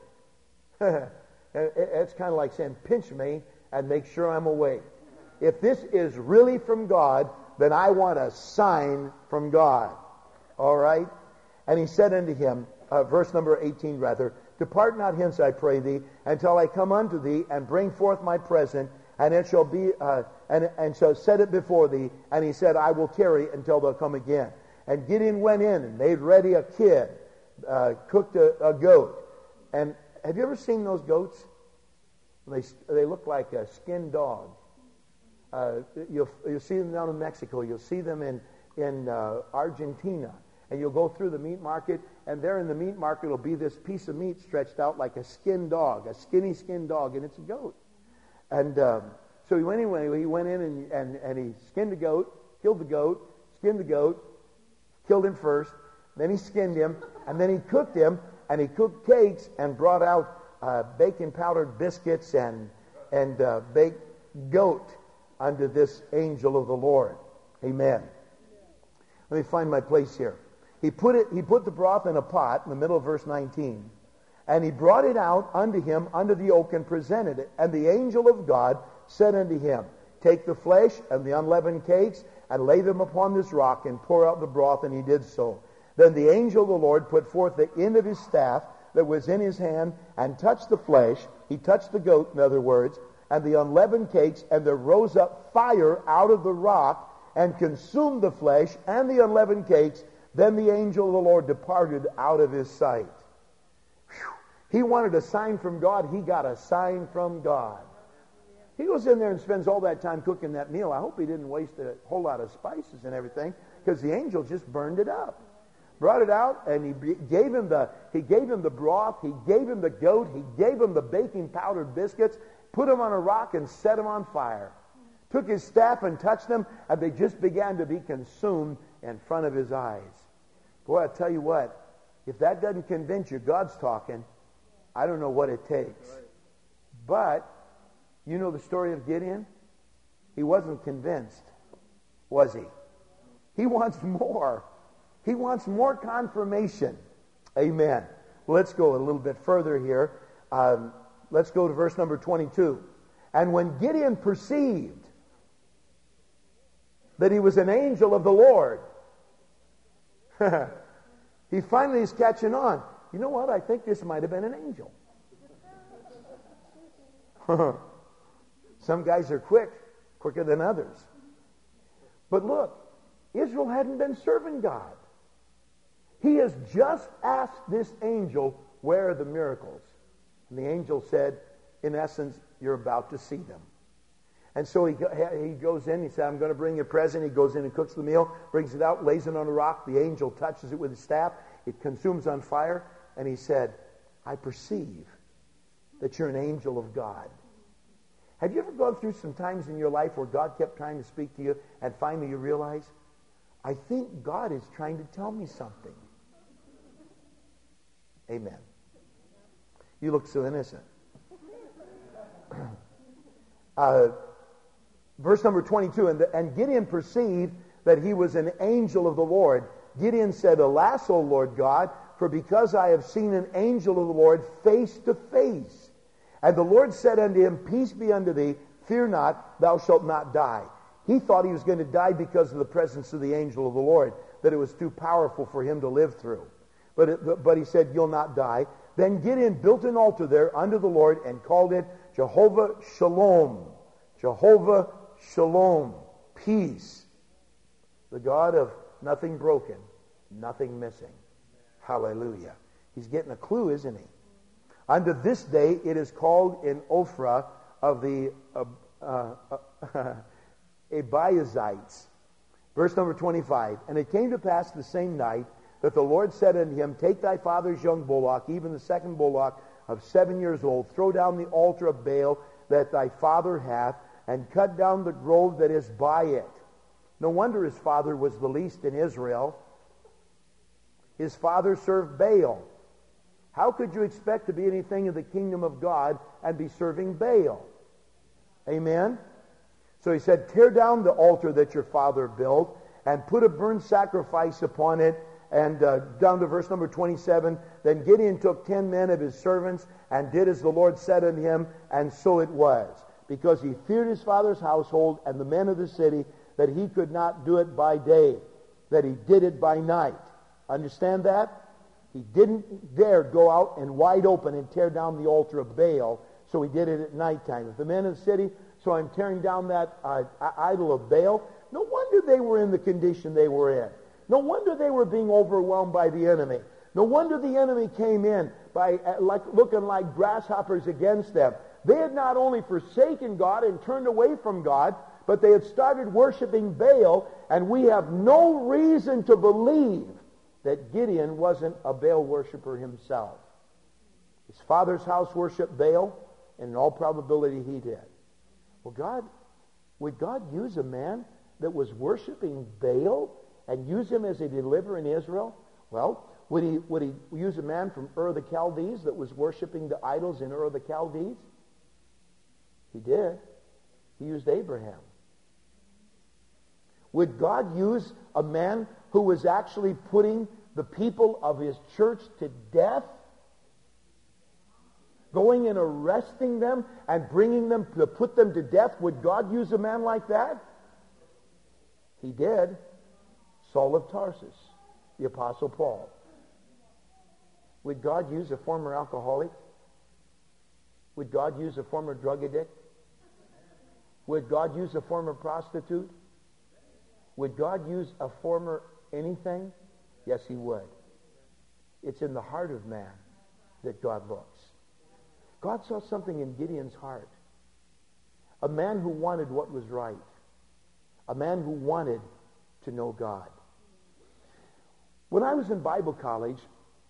It's kind of like saying, pinch me and make sure I'm awake. If this is really from God, then I want a sign from God. All right? And he said unto him, verse number 18 rather, depart not hence, I pray thee, until I come unto thee and bring forth my present, and it shall be, and shall set it before thee. And he said, I will tarry until thou come again. And Gideon went in and made ready a kid, cooked a goat. And have you ever seen those goats? They look like a skinned dog. You'll see them down in Mexico. You'll see them in Argentina. And you'll go through the meat market, and there in the meat market will be this piece of meat stretched out like a skinned dog, a skinny skinned dog, and it's a goat. And so he went in and he skinned the goat, killed the goat, skinned the goat, killed him first, then he skinned him, and then he cooked him, and he cooked cakes and brought out bacon powdered biscuits and baked goat unto this angel of the Lord. Amen. Let me find my place here. He put the broth in a pot in the middle of verse 19. And he brought it out unto him under the oak and presented it. And the angel of God said unto him, take the flesh and the unleavened cakes and lay them upon this rock and pour out the broth. And he did so. Then the angel of the Lord put forth the end of his staff that was in his hand and touched the flesh. He touched the goat, in other words, and the unleavened cakes, and there rose up fire out of the rock and consumed the flesh and the unleavened cakes. Then the angel of the Lord departed out of his sight. Whew. He wanted a sign from God. He got a sign from God. He goes in there and spends all that time cooking that meal. I hope he didn't waste a whole lot of spices and everything, because the angel just burned it up. brought it out, and he gave him the broth, he gave him the goat, he gave him the baking powdered biscuits, put them on a rock and set them on fire. Took his staff and touched them, and they just began to be consumed in front of his eyes. Boy, I tell you what, if that doesn't convince you God's talking, I don't know what it takes. But, you know the story of Gideon? He wasn't convinced, was he? He wants more. He wants more confirmation. Amen. Well, let's go a little bit further here. Let's go to verse number 22. And when Gideon perceived that he was an angel of the Lord, he finally is catching on. You know what? I think this might have been an angel. Some guys are quicker than others. But look, Israel hadn't been serving God. He has just asked this angel, where are the miracles? And the angel said, in essence, you're about to see them. And so he goes in, he said, I'm going to bring you a present. He goes in and cooks the meal, brings it out, lays it on a rock. The angel touches it with his staff. It consumes on fire. And he said, I perceive that you're an angel of God. Have you ever gone through some times in your life where God kept trying to speak to you, and finally you realize, I think God is trying to tell me something? Amen. You look so innocent. Verse number 22, and Gideon perceived that he was an angel of the Lord. Gideon said, Alas, O Lord God, for because I have seen an angel of the Lord face to face. And the Lord said unto him, Peace be unto thee, fear not, thou shalt not die. He thought he was going to die because of the presence of the angel of the Lord, that it was too powerful for him to live through. But he said, You'll not die. Then Gideon built an altar there unto the Lord and called it Jehovah Shalom. Jehovah Shalom. Peace. The God of nothing broken, nothing missing. Hallelujah. He's getting a clue, isn't he? Unto this day it is called in Ophrah of the Abiezrites. Verse number 25. And it came to pass the same night that the Lord said unto him, Take thy father's young bullock, even the second bullock of 7 years old, throw down the altar of Baal that thy father hath, and cut down the grove that is by it. No wonder his father was the least in Israel. His father served Baal. How could you expect to be anything in the kingdom of God and be serving Baal? Amen? So he said, Tear down the altar that your father built, and put a burnt sacrifice upon it. And down to verse number 27, Then Gideon took 10 men of his servants, and did as the Lord said unto him, and so it was. Because he feared his father's household and the men of the city, that he could not do it by day, that he did it by night. Understand that? He didn't dare go out and wide open and tear down the altar of Baal, so he did it at nighttime. If the men of the city saw him tearing down that idol of Baal, no wonder they were in the condition they were in. No wonder they were being overwhelmed by the enemy. No wonder the enemy came in by looking like grasshoppers against them. They had not only forsaken God and turned away from God, but they had started worshiping Baal, and we have no reason to believe that Gideon wasn't a Baal worshiper himself. His father's house worshiped Baal, and in all probability he did. Well, would God use a man that was worshiping Baal and use him as a deliverer in Israel? Well, would he use a man from Ur of the Chaldees that was worshiping the idols in Ur of the Chaldees? He did. He used Abraham. Would God use a man who was actually putting the people of his church to death? Going and arresting them and bringing them to put them to death? Would God use a man like that? He did. Saul of Tarsus, the Apostle Paul. Would God use a former alcoholic? Would God use a former drug addict? Would God use a former prostitute? Would God use a former anything? Yes, he would. It's in the heart of man that God looks. God saw something in Gideon's heart. A man who wanted what was right. A man who wanted to know God. When I was in Bible college,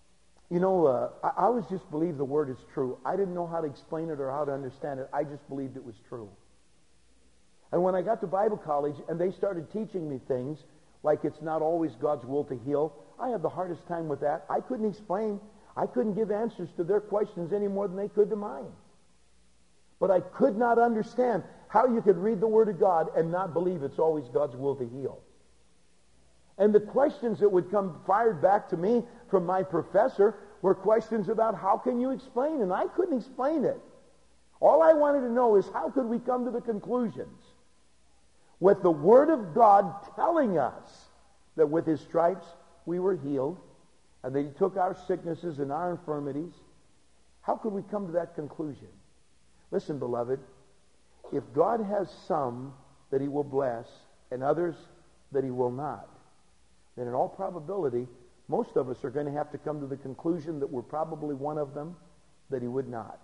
I always just believed the Word is true. I didn't know how to explain it or how to understand it. I just believed it was true. And when I got to Bible college and they started teaching me things like it's not always God's will to heal, I had the hardest time with that. I couldn't explain. I couldn't give answers to their questions any more than they could to mine. But I could not understand how you could read the Word of God and not believe it's always God's will to heal. And the questions that would come fired back to me from my professor were questions about how can you explain? And I couldn't explain it. All I wanted to know is how could we come to the conclusions with the Word of God telling us that with His stripes we were healed and that He took our sicknesses and our infirmities. How could we come to that conclusion? Listen, beloved, if God has some that He will bless and others that He will not, then in all probability, most of us are going to have to come to the conclusion that we're probably one of them that He would not.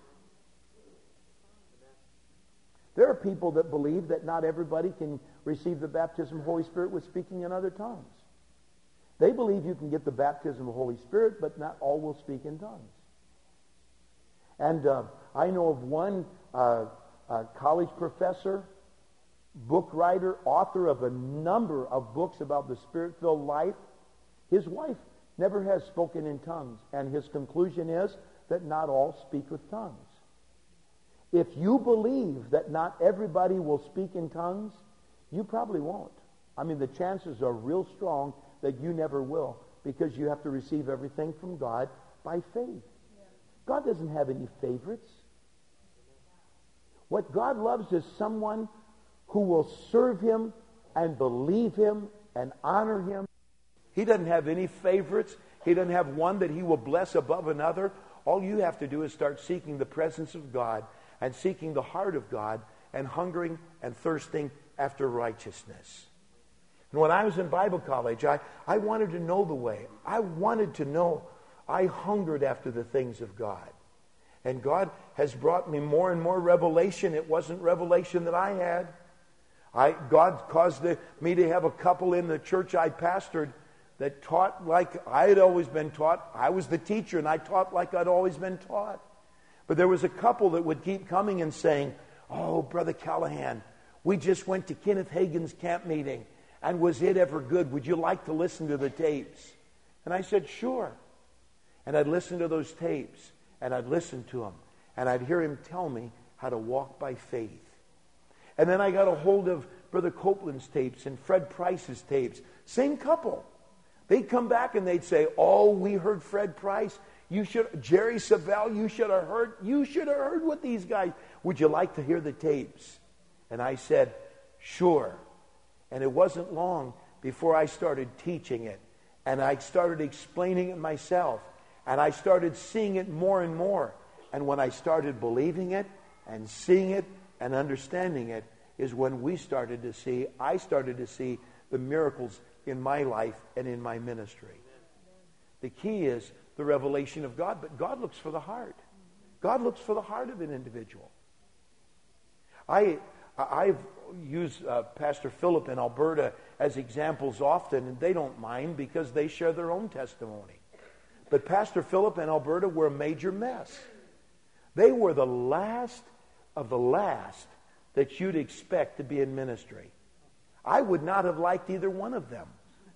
There are people that believe that not everybody can receive the baptism of the Holy Spirit with speaking in other tongues. They believe you can get the baptism of the Holy Spirit, but not all will speak in tongues. And I know of one college professor, book writer, author of a number of books about the Spirit-filled life. His wife never has spoken in tongues, and his conclusion is that not all speak with tongues. If you believe that not everybody will speak in tongues, you probably won't. I mean, the chances are real strong that you never will, because you have to receive everything from God by faith. God doesn't have any favorites. What God loves is someone who will serve Him and believe Him and honor Him. He doesn't have any favorites. He doesn't have one that He will bless above another. All you have to do is start seeking the presence of God and seeking the heart of God and hungering and thirsting after righteousness. And when I was in Bible college, I wanted to know the way. I wanted to know. I hungered after the things of God. And God has brought me more and more revelation. It wasn't revelation that I had. God caused me to have a couple in the church I pastored that taught like I had always been taught. I was the teacher, and I taught like I'd always been taught. But there was a couple that would keep coming and saying, "Oh, Brother Callahan, we just went to Kenneth Hagin's camp meeting, and was it ever good? Would you like to listen to the tapes?" And I said, "Sure." And I'd listen to those tapes, and I'd listen to them, and I'd hear him tell me how to walk by faith. And then I got a hold of Brother Copeland's tapes and Fred Price's tapes. Same couple. They'd come back and they'd say, "Oh, we heard Fred Price. Jerry Savelle, you should have heard what these guys, would you like to hear the tapes?" And I said, "Sure." And it wasn't long before I started teaching it, and I started explaining it myself, and I started seeing it more and more. And when I started believing it and seeing it and understanding it is when I started to see the miracles in my life and in my ministry. The key is the revelation of God, but God looks for the heart. God looks for the heart of an individual. I've used Pastor Philip in Alberta as examples often, and they don't mind because they share their own testimony. But Pastor Philip and Alberta were a major mess. They were the last of the last that you'd expect to be in ministry. I would not have liked either one of them.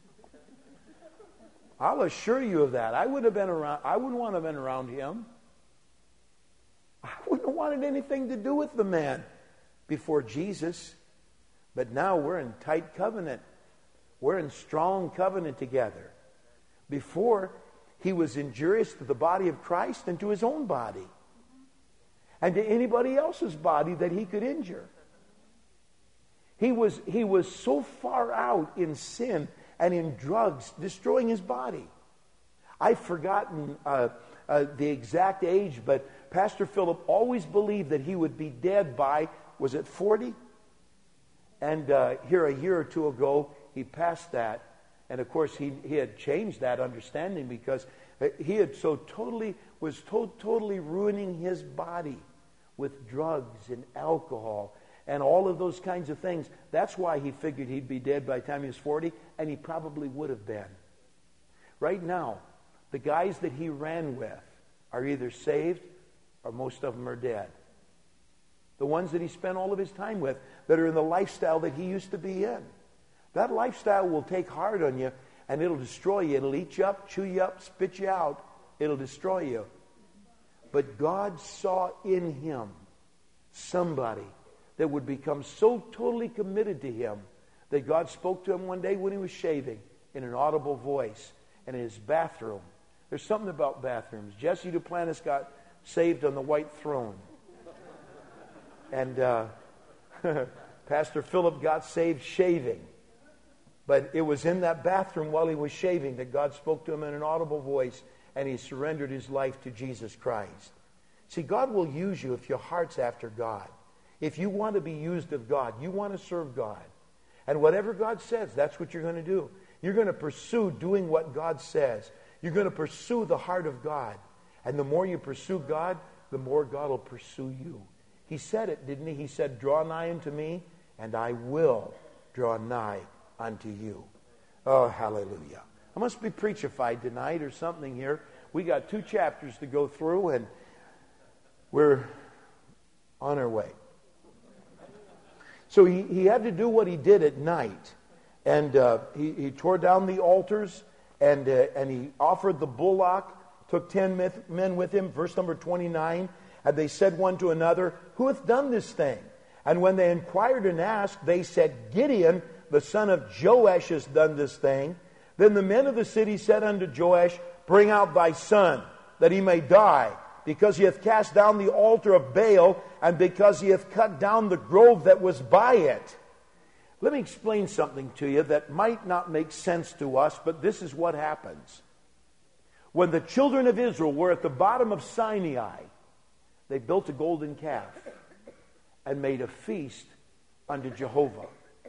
I'll assure you of that. I wouldn't want to have been around him. I wouldn't have wanted anything to do with the man before Jesus. But now we're in tight covenant. We're in strong covenant together. Before, he was injurious to the body of Christ and to his own body, and to anybody else's body that he could injure. He was so far out in sin and in drugs, destroying his body. I've forgotten the exact age, but Pastor Philip always believed that he would be dead by, was it 40? And here a year or two ago, he passed that. And of course, he had changed that understanding because he had was totally ruining his body with drugs and alcohol and all of those kinds of things. That's why he figured he'd be dead by the time he was 40, and he probably would have been. Right now, the guys that he ran with are either saved or most of them are dead. The ones that he spent all of his time with that are in the lifestyle that he used to be in. That lifestyle will take hard on you and it'll destroy you. It'll eat you up, chew you up, spit you out. It'll destroy you. But God saw in him somebody that would become so totally committed to him that God spoke to him one day when he was shaving in an audible voice and in his bathroom. There's something about bathrooms. Jesse Duplantis got saved on the white throne. And Pastor Philip got saved shaving. But it was in that bathroom while he was shaving that God spoke to him in an audible voice and he surrendered his life to Jesus Christ. See, God will use you if your heart's after God. If you want to be used of God, you want to serve God. And whatever God says, that's what you're going to do. You're going to pursue doing what God says. You're going to pursue the heart of God. And the more you pursue God, the more God will pursue you. He said it, didn't he? He said, draw nigh unto me, and I will draw nigh unto you. Oh, hallelujah. I must be preachified tonight or something here. We got 2 chapters to go through, and we're on our way. So he had to do what he did at night. And he tore down the altars, and he offered the bullock, took 10 men with him, verse number 29. And they said one to another, who hath done this thing? And when they inquired and asked, they said, Gideon, the son of Joash, has done this thing. Then the men of the city said unto Joash, bring out thy son, that he may die, because he hath cast down the altar of Baal, and because he hath cut down the grove that was by it. Let me explain something to you that might not make sense to us, but this is what happens. When the children of Israel were at the bottom of Sinai, they built a golden calf and made a feast unto Jehovah.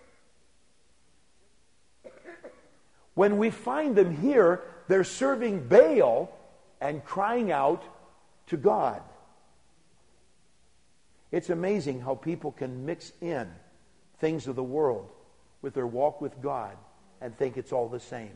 When we find them here, they're serving Baal and crying out to God. It's amazing how people can mix in things of the world with their walk with God and think it's all the same.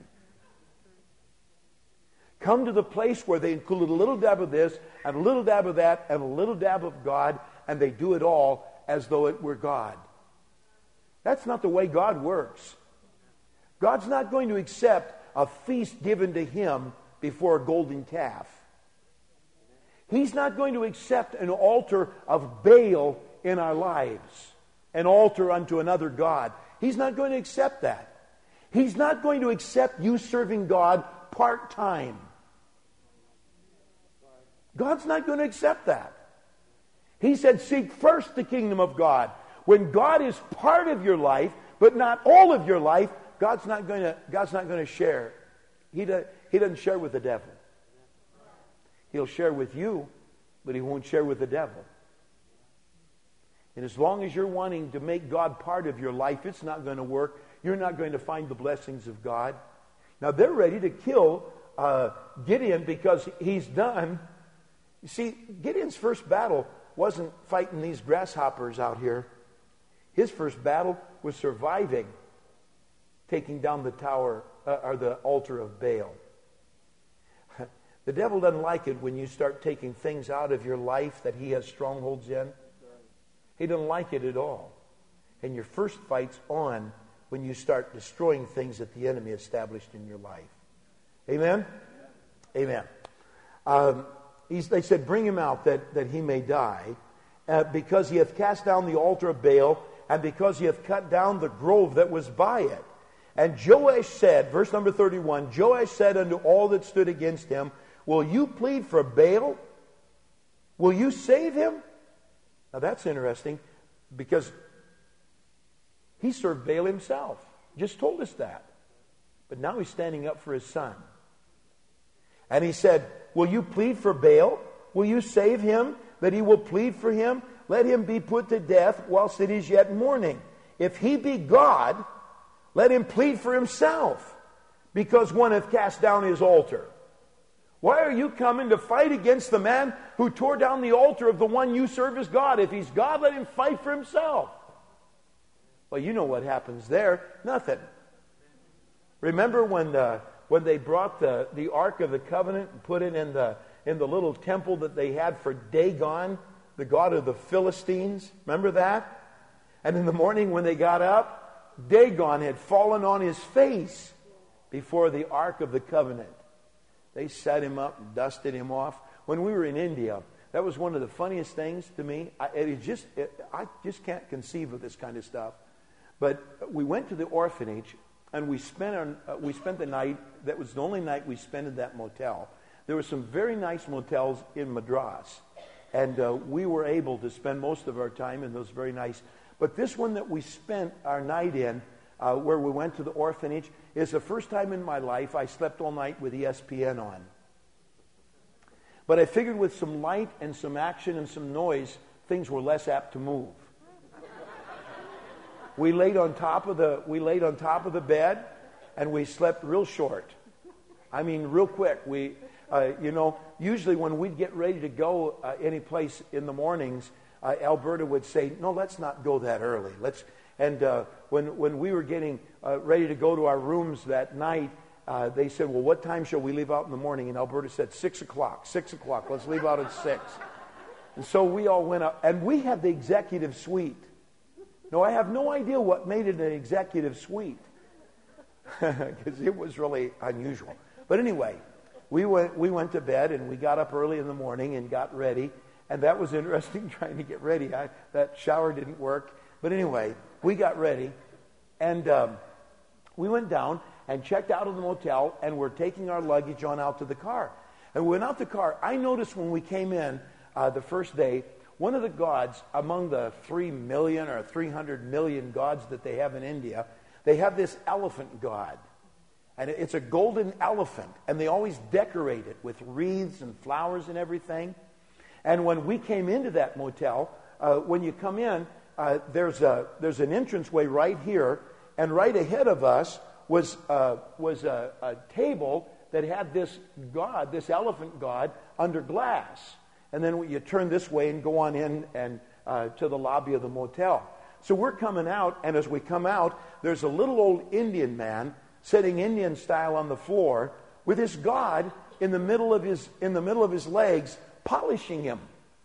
Come to the place where they include a little dab of this and a little dab of that and a little dab of God, and they do it all as though it were God. That's not the way God works. God's not going to accept a feast given to him before a golden calf. He's not going to accept an altar of Baal in our lives, an altar unto another god. He's not going to accept that. He's not going to accept you serving God part-time. God's not going to accept that. He said, seek first the kingdom of God. When God is part of your life, but not all of your life, God's not going to share. He doesn't share with the devil. He'll share with you, but he won't share with the devil. And as long as you're wanting to make God part of your life, it's not going to work. You're not going to find the blessings of God. Now, they're ready to kill Gideon because he's done. You see, Gideon's first battle wasn't fighting these grasshoppers out here. His first battle was surviving taking down the tower or the altar of Baal. The devil doesn't like it when you start taking things out of your life that he has strongholds in. He doesn't like it at all. And your first fight's on when you start destroying things that the enemy established in your life. Amen? Amen. They said, bring him out that he may die, because he hath cast down the altar of Baal, and because he hath cut down the grove that was by it. And Joash said, verse number 31, Joash said unto all that stood against him, will you plead for Baal? Will you save him? Now that's interesting, because he served Baal himself. Just told us that. But now he's standing up for his son. And he said, will you plead for Baal? Will you save him, that he will plead for him? Let him be put to death whilst it is yet morning. If he be God, let him plead for himself, because one hath cast down his altar. Why are you coming to fight against the man who tore down the altar of the one you serve as God? If he's God, let him fight for himself. Well, you know what happens there. Nothing. Remember when when they brought the Ark of the Covenant and put it in the little temple that they had for Dagon, the god of the Philistines. Remember that? And in the morning when they got up, Dagon had fallen on his face before the Ark of the Covenant. They set him up and dusted him off. When we were in India, that was one of the funniest things to me. I just can't conceive of this kind of stuff. But we went to the orphanage, and we spent the night. That was the only night we spent in that motel. There were some very nice motels in Madras, and we were able to spend most of our time in those very nice. But this one that we spent our night in, where we went to the orphanage, is the first time in my life I slept all night with ESPN on. But I figured with some light and some action and some noise, things were less apt to move. We laid on top of the bed, and we slept real short. I mean, real quick. We, usually when we'd get ready to go any place in the mornings, Alberta would say, "No, let's not go that early. Let's." And when we were getting ready to go to our rooms that night, they said, "Well, what time shall we leave out in the morning?" And Alberta said, 6 o'clock. 6 o'clock. Let's leave out at 6. And so we all went up, and we had the executive suite. No, I have no idea what made it an executive suite, because it was really unusual. But anyway, we went to bed, and we got up early in the morning and got ready. And that was interesting, trying to get ready. That shower didn't work. But anyway, we got ready, and we went down and checked out of the motel, and we're taking our luggage on out to the car. And we went out the car. I noticed when we came in the first day, one of the gods among the 3 million or 300 million gods that they have in India, they have this elephant god. And it's a golden elephant, and they always decorate it with wreaths and flowers and everything. And when we came into that motel, when you come in, there's an entranceway right here, and right ahead of us was a table that had this god, this elephant god, under glass. And then you turn this way and go on in and to the lobby of the motel. So we're coming out, and as we come out, there's a little old Indian man sitting Indian style on the floor with his god in the middle of his legs, polishing him,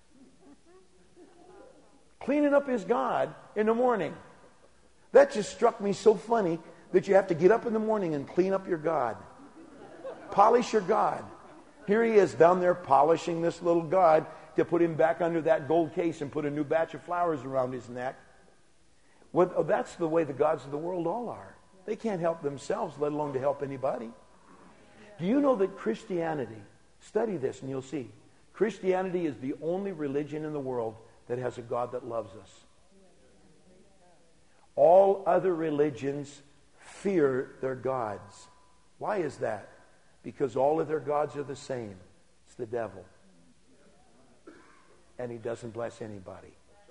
cleaning up his god in the morning. That just struck me so funny that you have to get up in the morning and clean up your god, polish your god. Here he is down there polishing this little god to put him back under that gold case and put a new batch of flowers around his neck. Well, that's the way the gods of the world all are. They can't help themselves, let alone to help anybody. Do you know that Christianity, study this and you'll see, Christianity is the only religion in the world that has a God that loves us. All other religions fear their gods. Why is that? Because all of their gods are the same. It's the devil. And he doesn't bless anybody.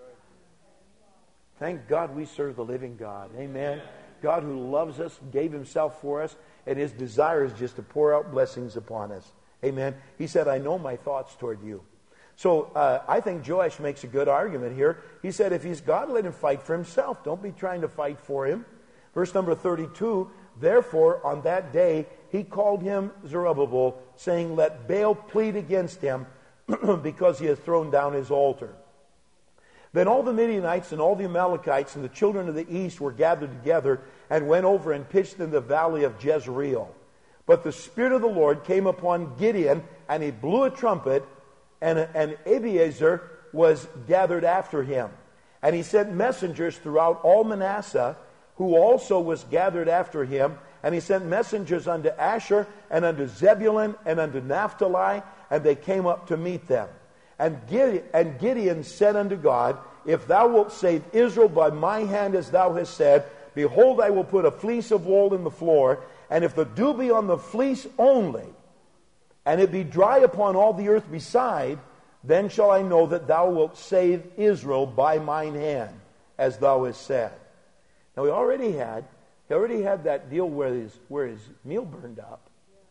Thank God we serve the living God. Amen. God who loves us, gave himself for us, and his desire is just to pour out blessings upon us. Amen. He said, "I know my thoughts toward you." So I think Joash makes a good argument here. He said, if he's God, let him fight for himself. Don't be trying to fight for him. Verse number 32, therefore on that day he called him Zerubbabel, saying, let Baal plead against him because he has thrown down his altar. Then all the Midianites and all the Amalekites and the children of the east were gathered together and went over and pitched in the valley of Jezreel. But the Spirit of the Lord came upon Gideon, and he blew a trumpet, and Abiezer was gathered after him. And he sent messengers throughout all Manasseh, who also was gathered after him. And he sent messengers unto Asher, and unto Zebulun, and unto Naphtali, and they came up to meet them. And Gideon said unto God, if thou wilt save Israel by my hand, as thou hast said, behold, I will put a fleece of wool in the floor, and if the dew be on the fleece only, and it be dry upon all the earth beside, then shall I know that thou wilt save Israel by mine hand, as thou hast said. Now he already had that deal where his meal burned up.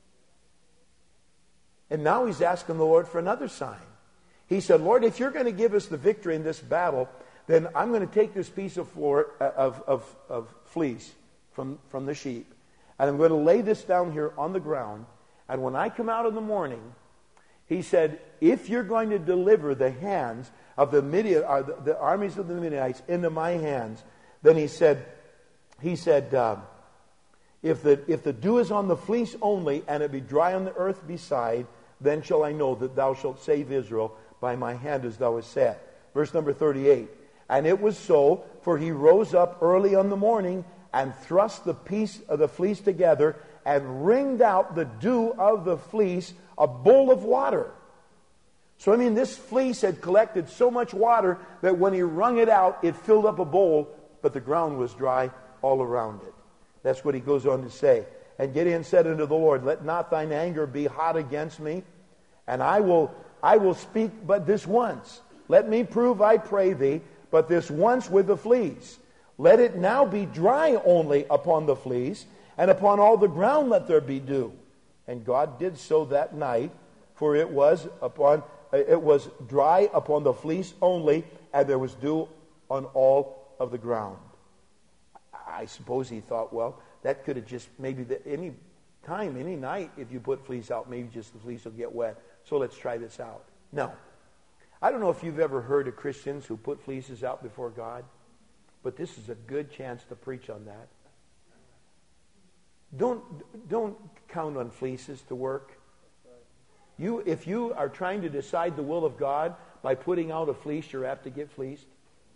And now he's asking the Lord for another sign. He said, Lord, if you're going to give us the victory in this battle, then I'm going to take this piece of floor of fleece from the sheep, and I'm going to lay this down here on the ground. And when I come out in the morning, he said, if you're going to deliver the hands of the the armies of the Midianites into my hands, then he said, if the dew is on the fleece only, and it be dry on the earth beside, then shall I know that thou shalt save Israel by my hand, as thou hast said. Verse number 38. And it was so, for he rose up early on the morning, and thrust the piece of the fleece together, and wringed out the dew of the fleece, a bowl of water. So I mean, this fleece had collected so much water that when he wrung it out, it filled up a bowl, but the ground was dry all around it. That's what he goes on to say. And Gideon said unto the Lord, let not thine anger be hot against me, and I will speak but this once. Let me prove, I pray thee, but this once with the fleece. Let it now be dry only upon the fleece, and upon all the ground let there be dew. And God did so that night, for it was dry upon the fleece only, and there was dew on all of the ground. I suppose he thought, well, that could have just maybe any time, any night, if you put fleece out, maybe just the fleece will get wet. So let's try this out. No. I don't know if you've ever heard of Christians who put fleeces out before God, but this is a good chance to preach on that. Don't count on fleeces to work. If you are trying to decide the will of God by putting out a fleece, you're apt to get fleeced.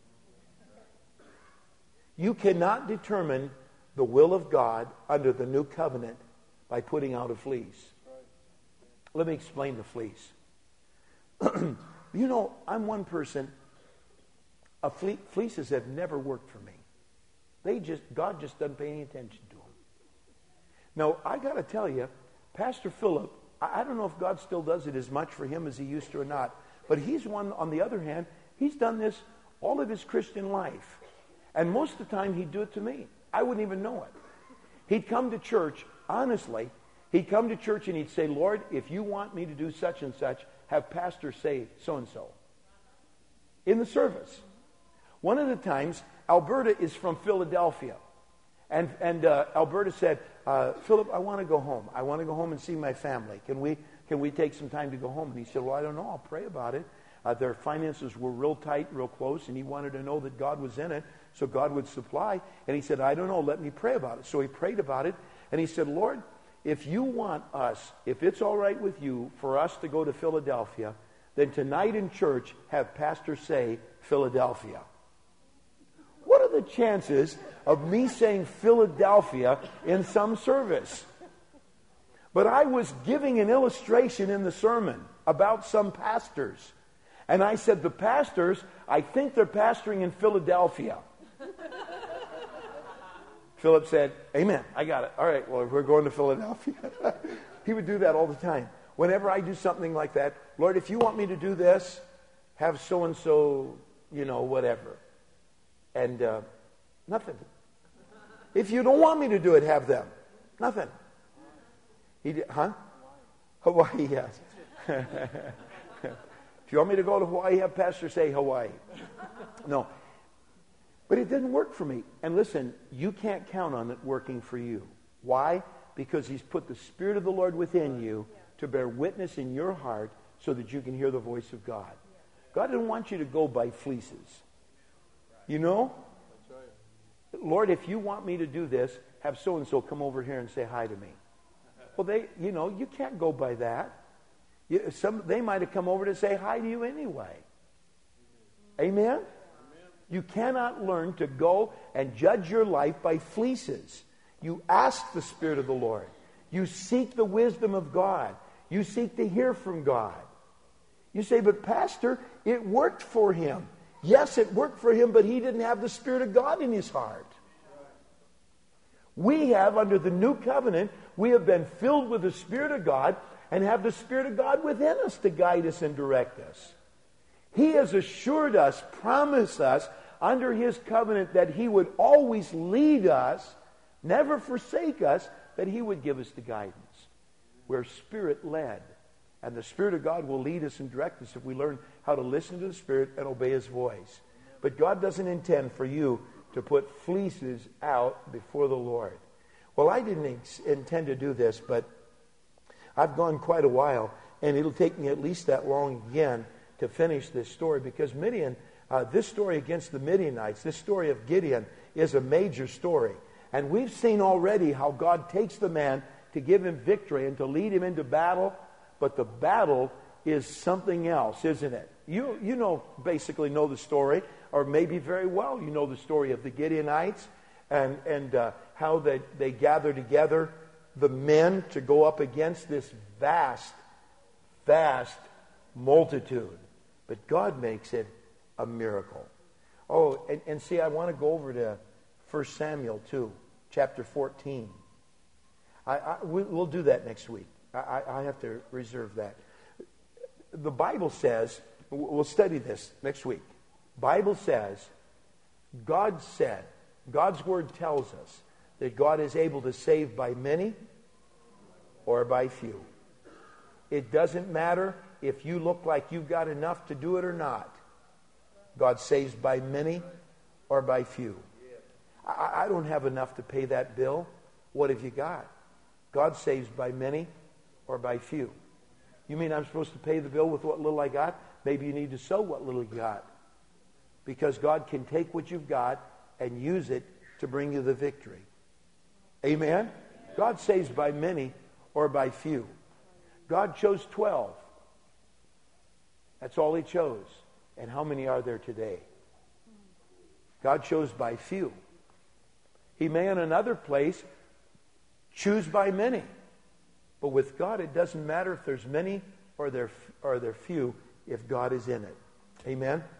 You cannot determine the will of God under the new covenant by putting out a fleece. Let me explain the fleece. You know, I'm one person. Fleeces have never worked for me. God just doesn't pay any attention to them. Now, I got to tell you, Pastor Philip, I don't know if God still does it as much for him as he used to or not, but he's one, on the other hand, he's done this all of his Christian life. And most of the time, he'd do it to me. I wouldn't even know it. He'd come to church, honestly, he'd come to church and he'd say, Lord, if you want me to do such and such, have pastor say so-and-so in the service. One of the times, Alberta is from Philadelphia. And Alberta said, Philip, I want to go home. I want to go home and see my family. Can we take some time to go home? And he said, well, I don't know. I'll pray about it. Their finances were real tight, real close, and he wanted to know that God was in it, so God would supply. And he said, I don't know. Let me pray about it. So he prayed about it, and he said, Lord, if you want us, if it's all right with you for us to go to Philadelphia, then tonight in church have pastor say Philadelphia. What are the chances of me saying Philadelphia in some service? But I was giving an illustration in the sermon about some pastors. And I said, the pastors, I think they're pastoring in Philadelphia. Philip said, amen, I got it. All right, well, we're going to Philadelphia. He would do that all the time. Whenever I do something like that, Lord, if you want me to do this, have so-and-so, whatever. And nothing. If you don't want me to do it, have them. Nothing. Hawaii, yes. If you want me to go to Hawaii, have pastor say Hawaii. No. But it didn't work for me. And listen, you can't count on it working for you. Why? Because he's put the Spirit of the Lord within you to bear witness in your heart so that you can hear the voice of God. God didn't want you to go by fleeces. You know? Lord, if you want me to do this, have so-and-so come over here and say hi to me. Well, you can't go by that. They might have come over to say hi to you anyway. Amen? You cannot learn to go and judge your life by fleeces. You ask the Spirit of the Lord. You seek the wisdom of God. You seek to hear from God. You say, but Pastor, it worked for him. Yes, it worked for him, but he didn't have the Spirit of God in his heart. We have, under the new covenant, we have been filled with the Spirit of God and have the Spirit of God within us to guide us and direct us. He has assured us, promised us, under his covenant that he would always lead us, never forsake us, that he would give us the guidance. We're Spirit-led. And the Spirit of God will lead us and direct us if we learn how to listen to the Spirit and obey his voice. But God doesn't intend for you to put fleeces out before the Lord. Well, I didn't intend to do this, but I've gone quite a while, and it'll take me at least that long again to finish this story, because Midian, this story against the Midianites, this story of Gideon, is a major story. And we've seen already how God takes the man to give him victory and to lead him into battle, but the battle is something else, isn't it? You basically know the story, or maybe very well you know the story of the Gideonites and how they gather together the men to go up against this vast multitude. But God makes it a miracle. Oh, and see, I want to go over to 1 Samuel 2, chapter 14. We'll do that next week. I have to reserve that. The Bible says, we'll study this next week. Bible says, God's word tells us that God is able to save by many or by few. It doesn't matter if you look like you've got enough to do it or not. God saves by many or by few. I don't have enough to pay that bill. What have you got? God saves by many or by few. You mean I'm supposed to pay the bill with what little I got? Maybe you need to sow what little you got. Because God can take what you've got and use it to bring you the victory. Amen? God saves by many or by few. God chose 12. That's all he chose. And how many are there today? God chose by few. He may in another place choose by many. But with God, it doesn't matter if there's many or there few if God is in it. Amen?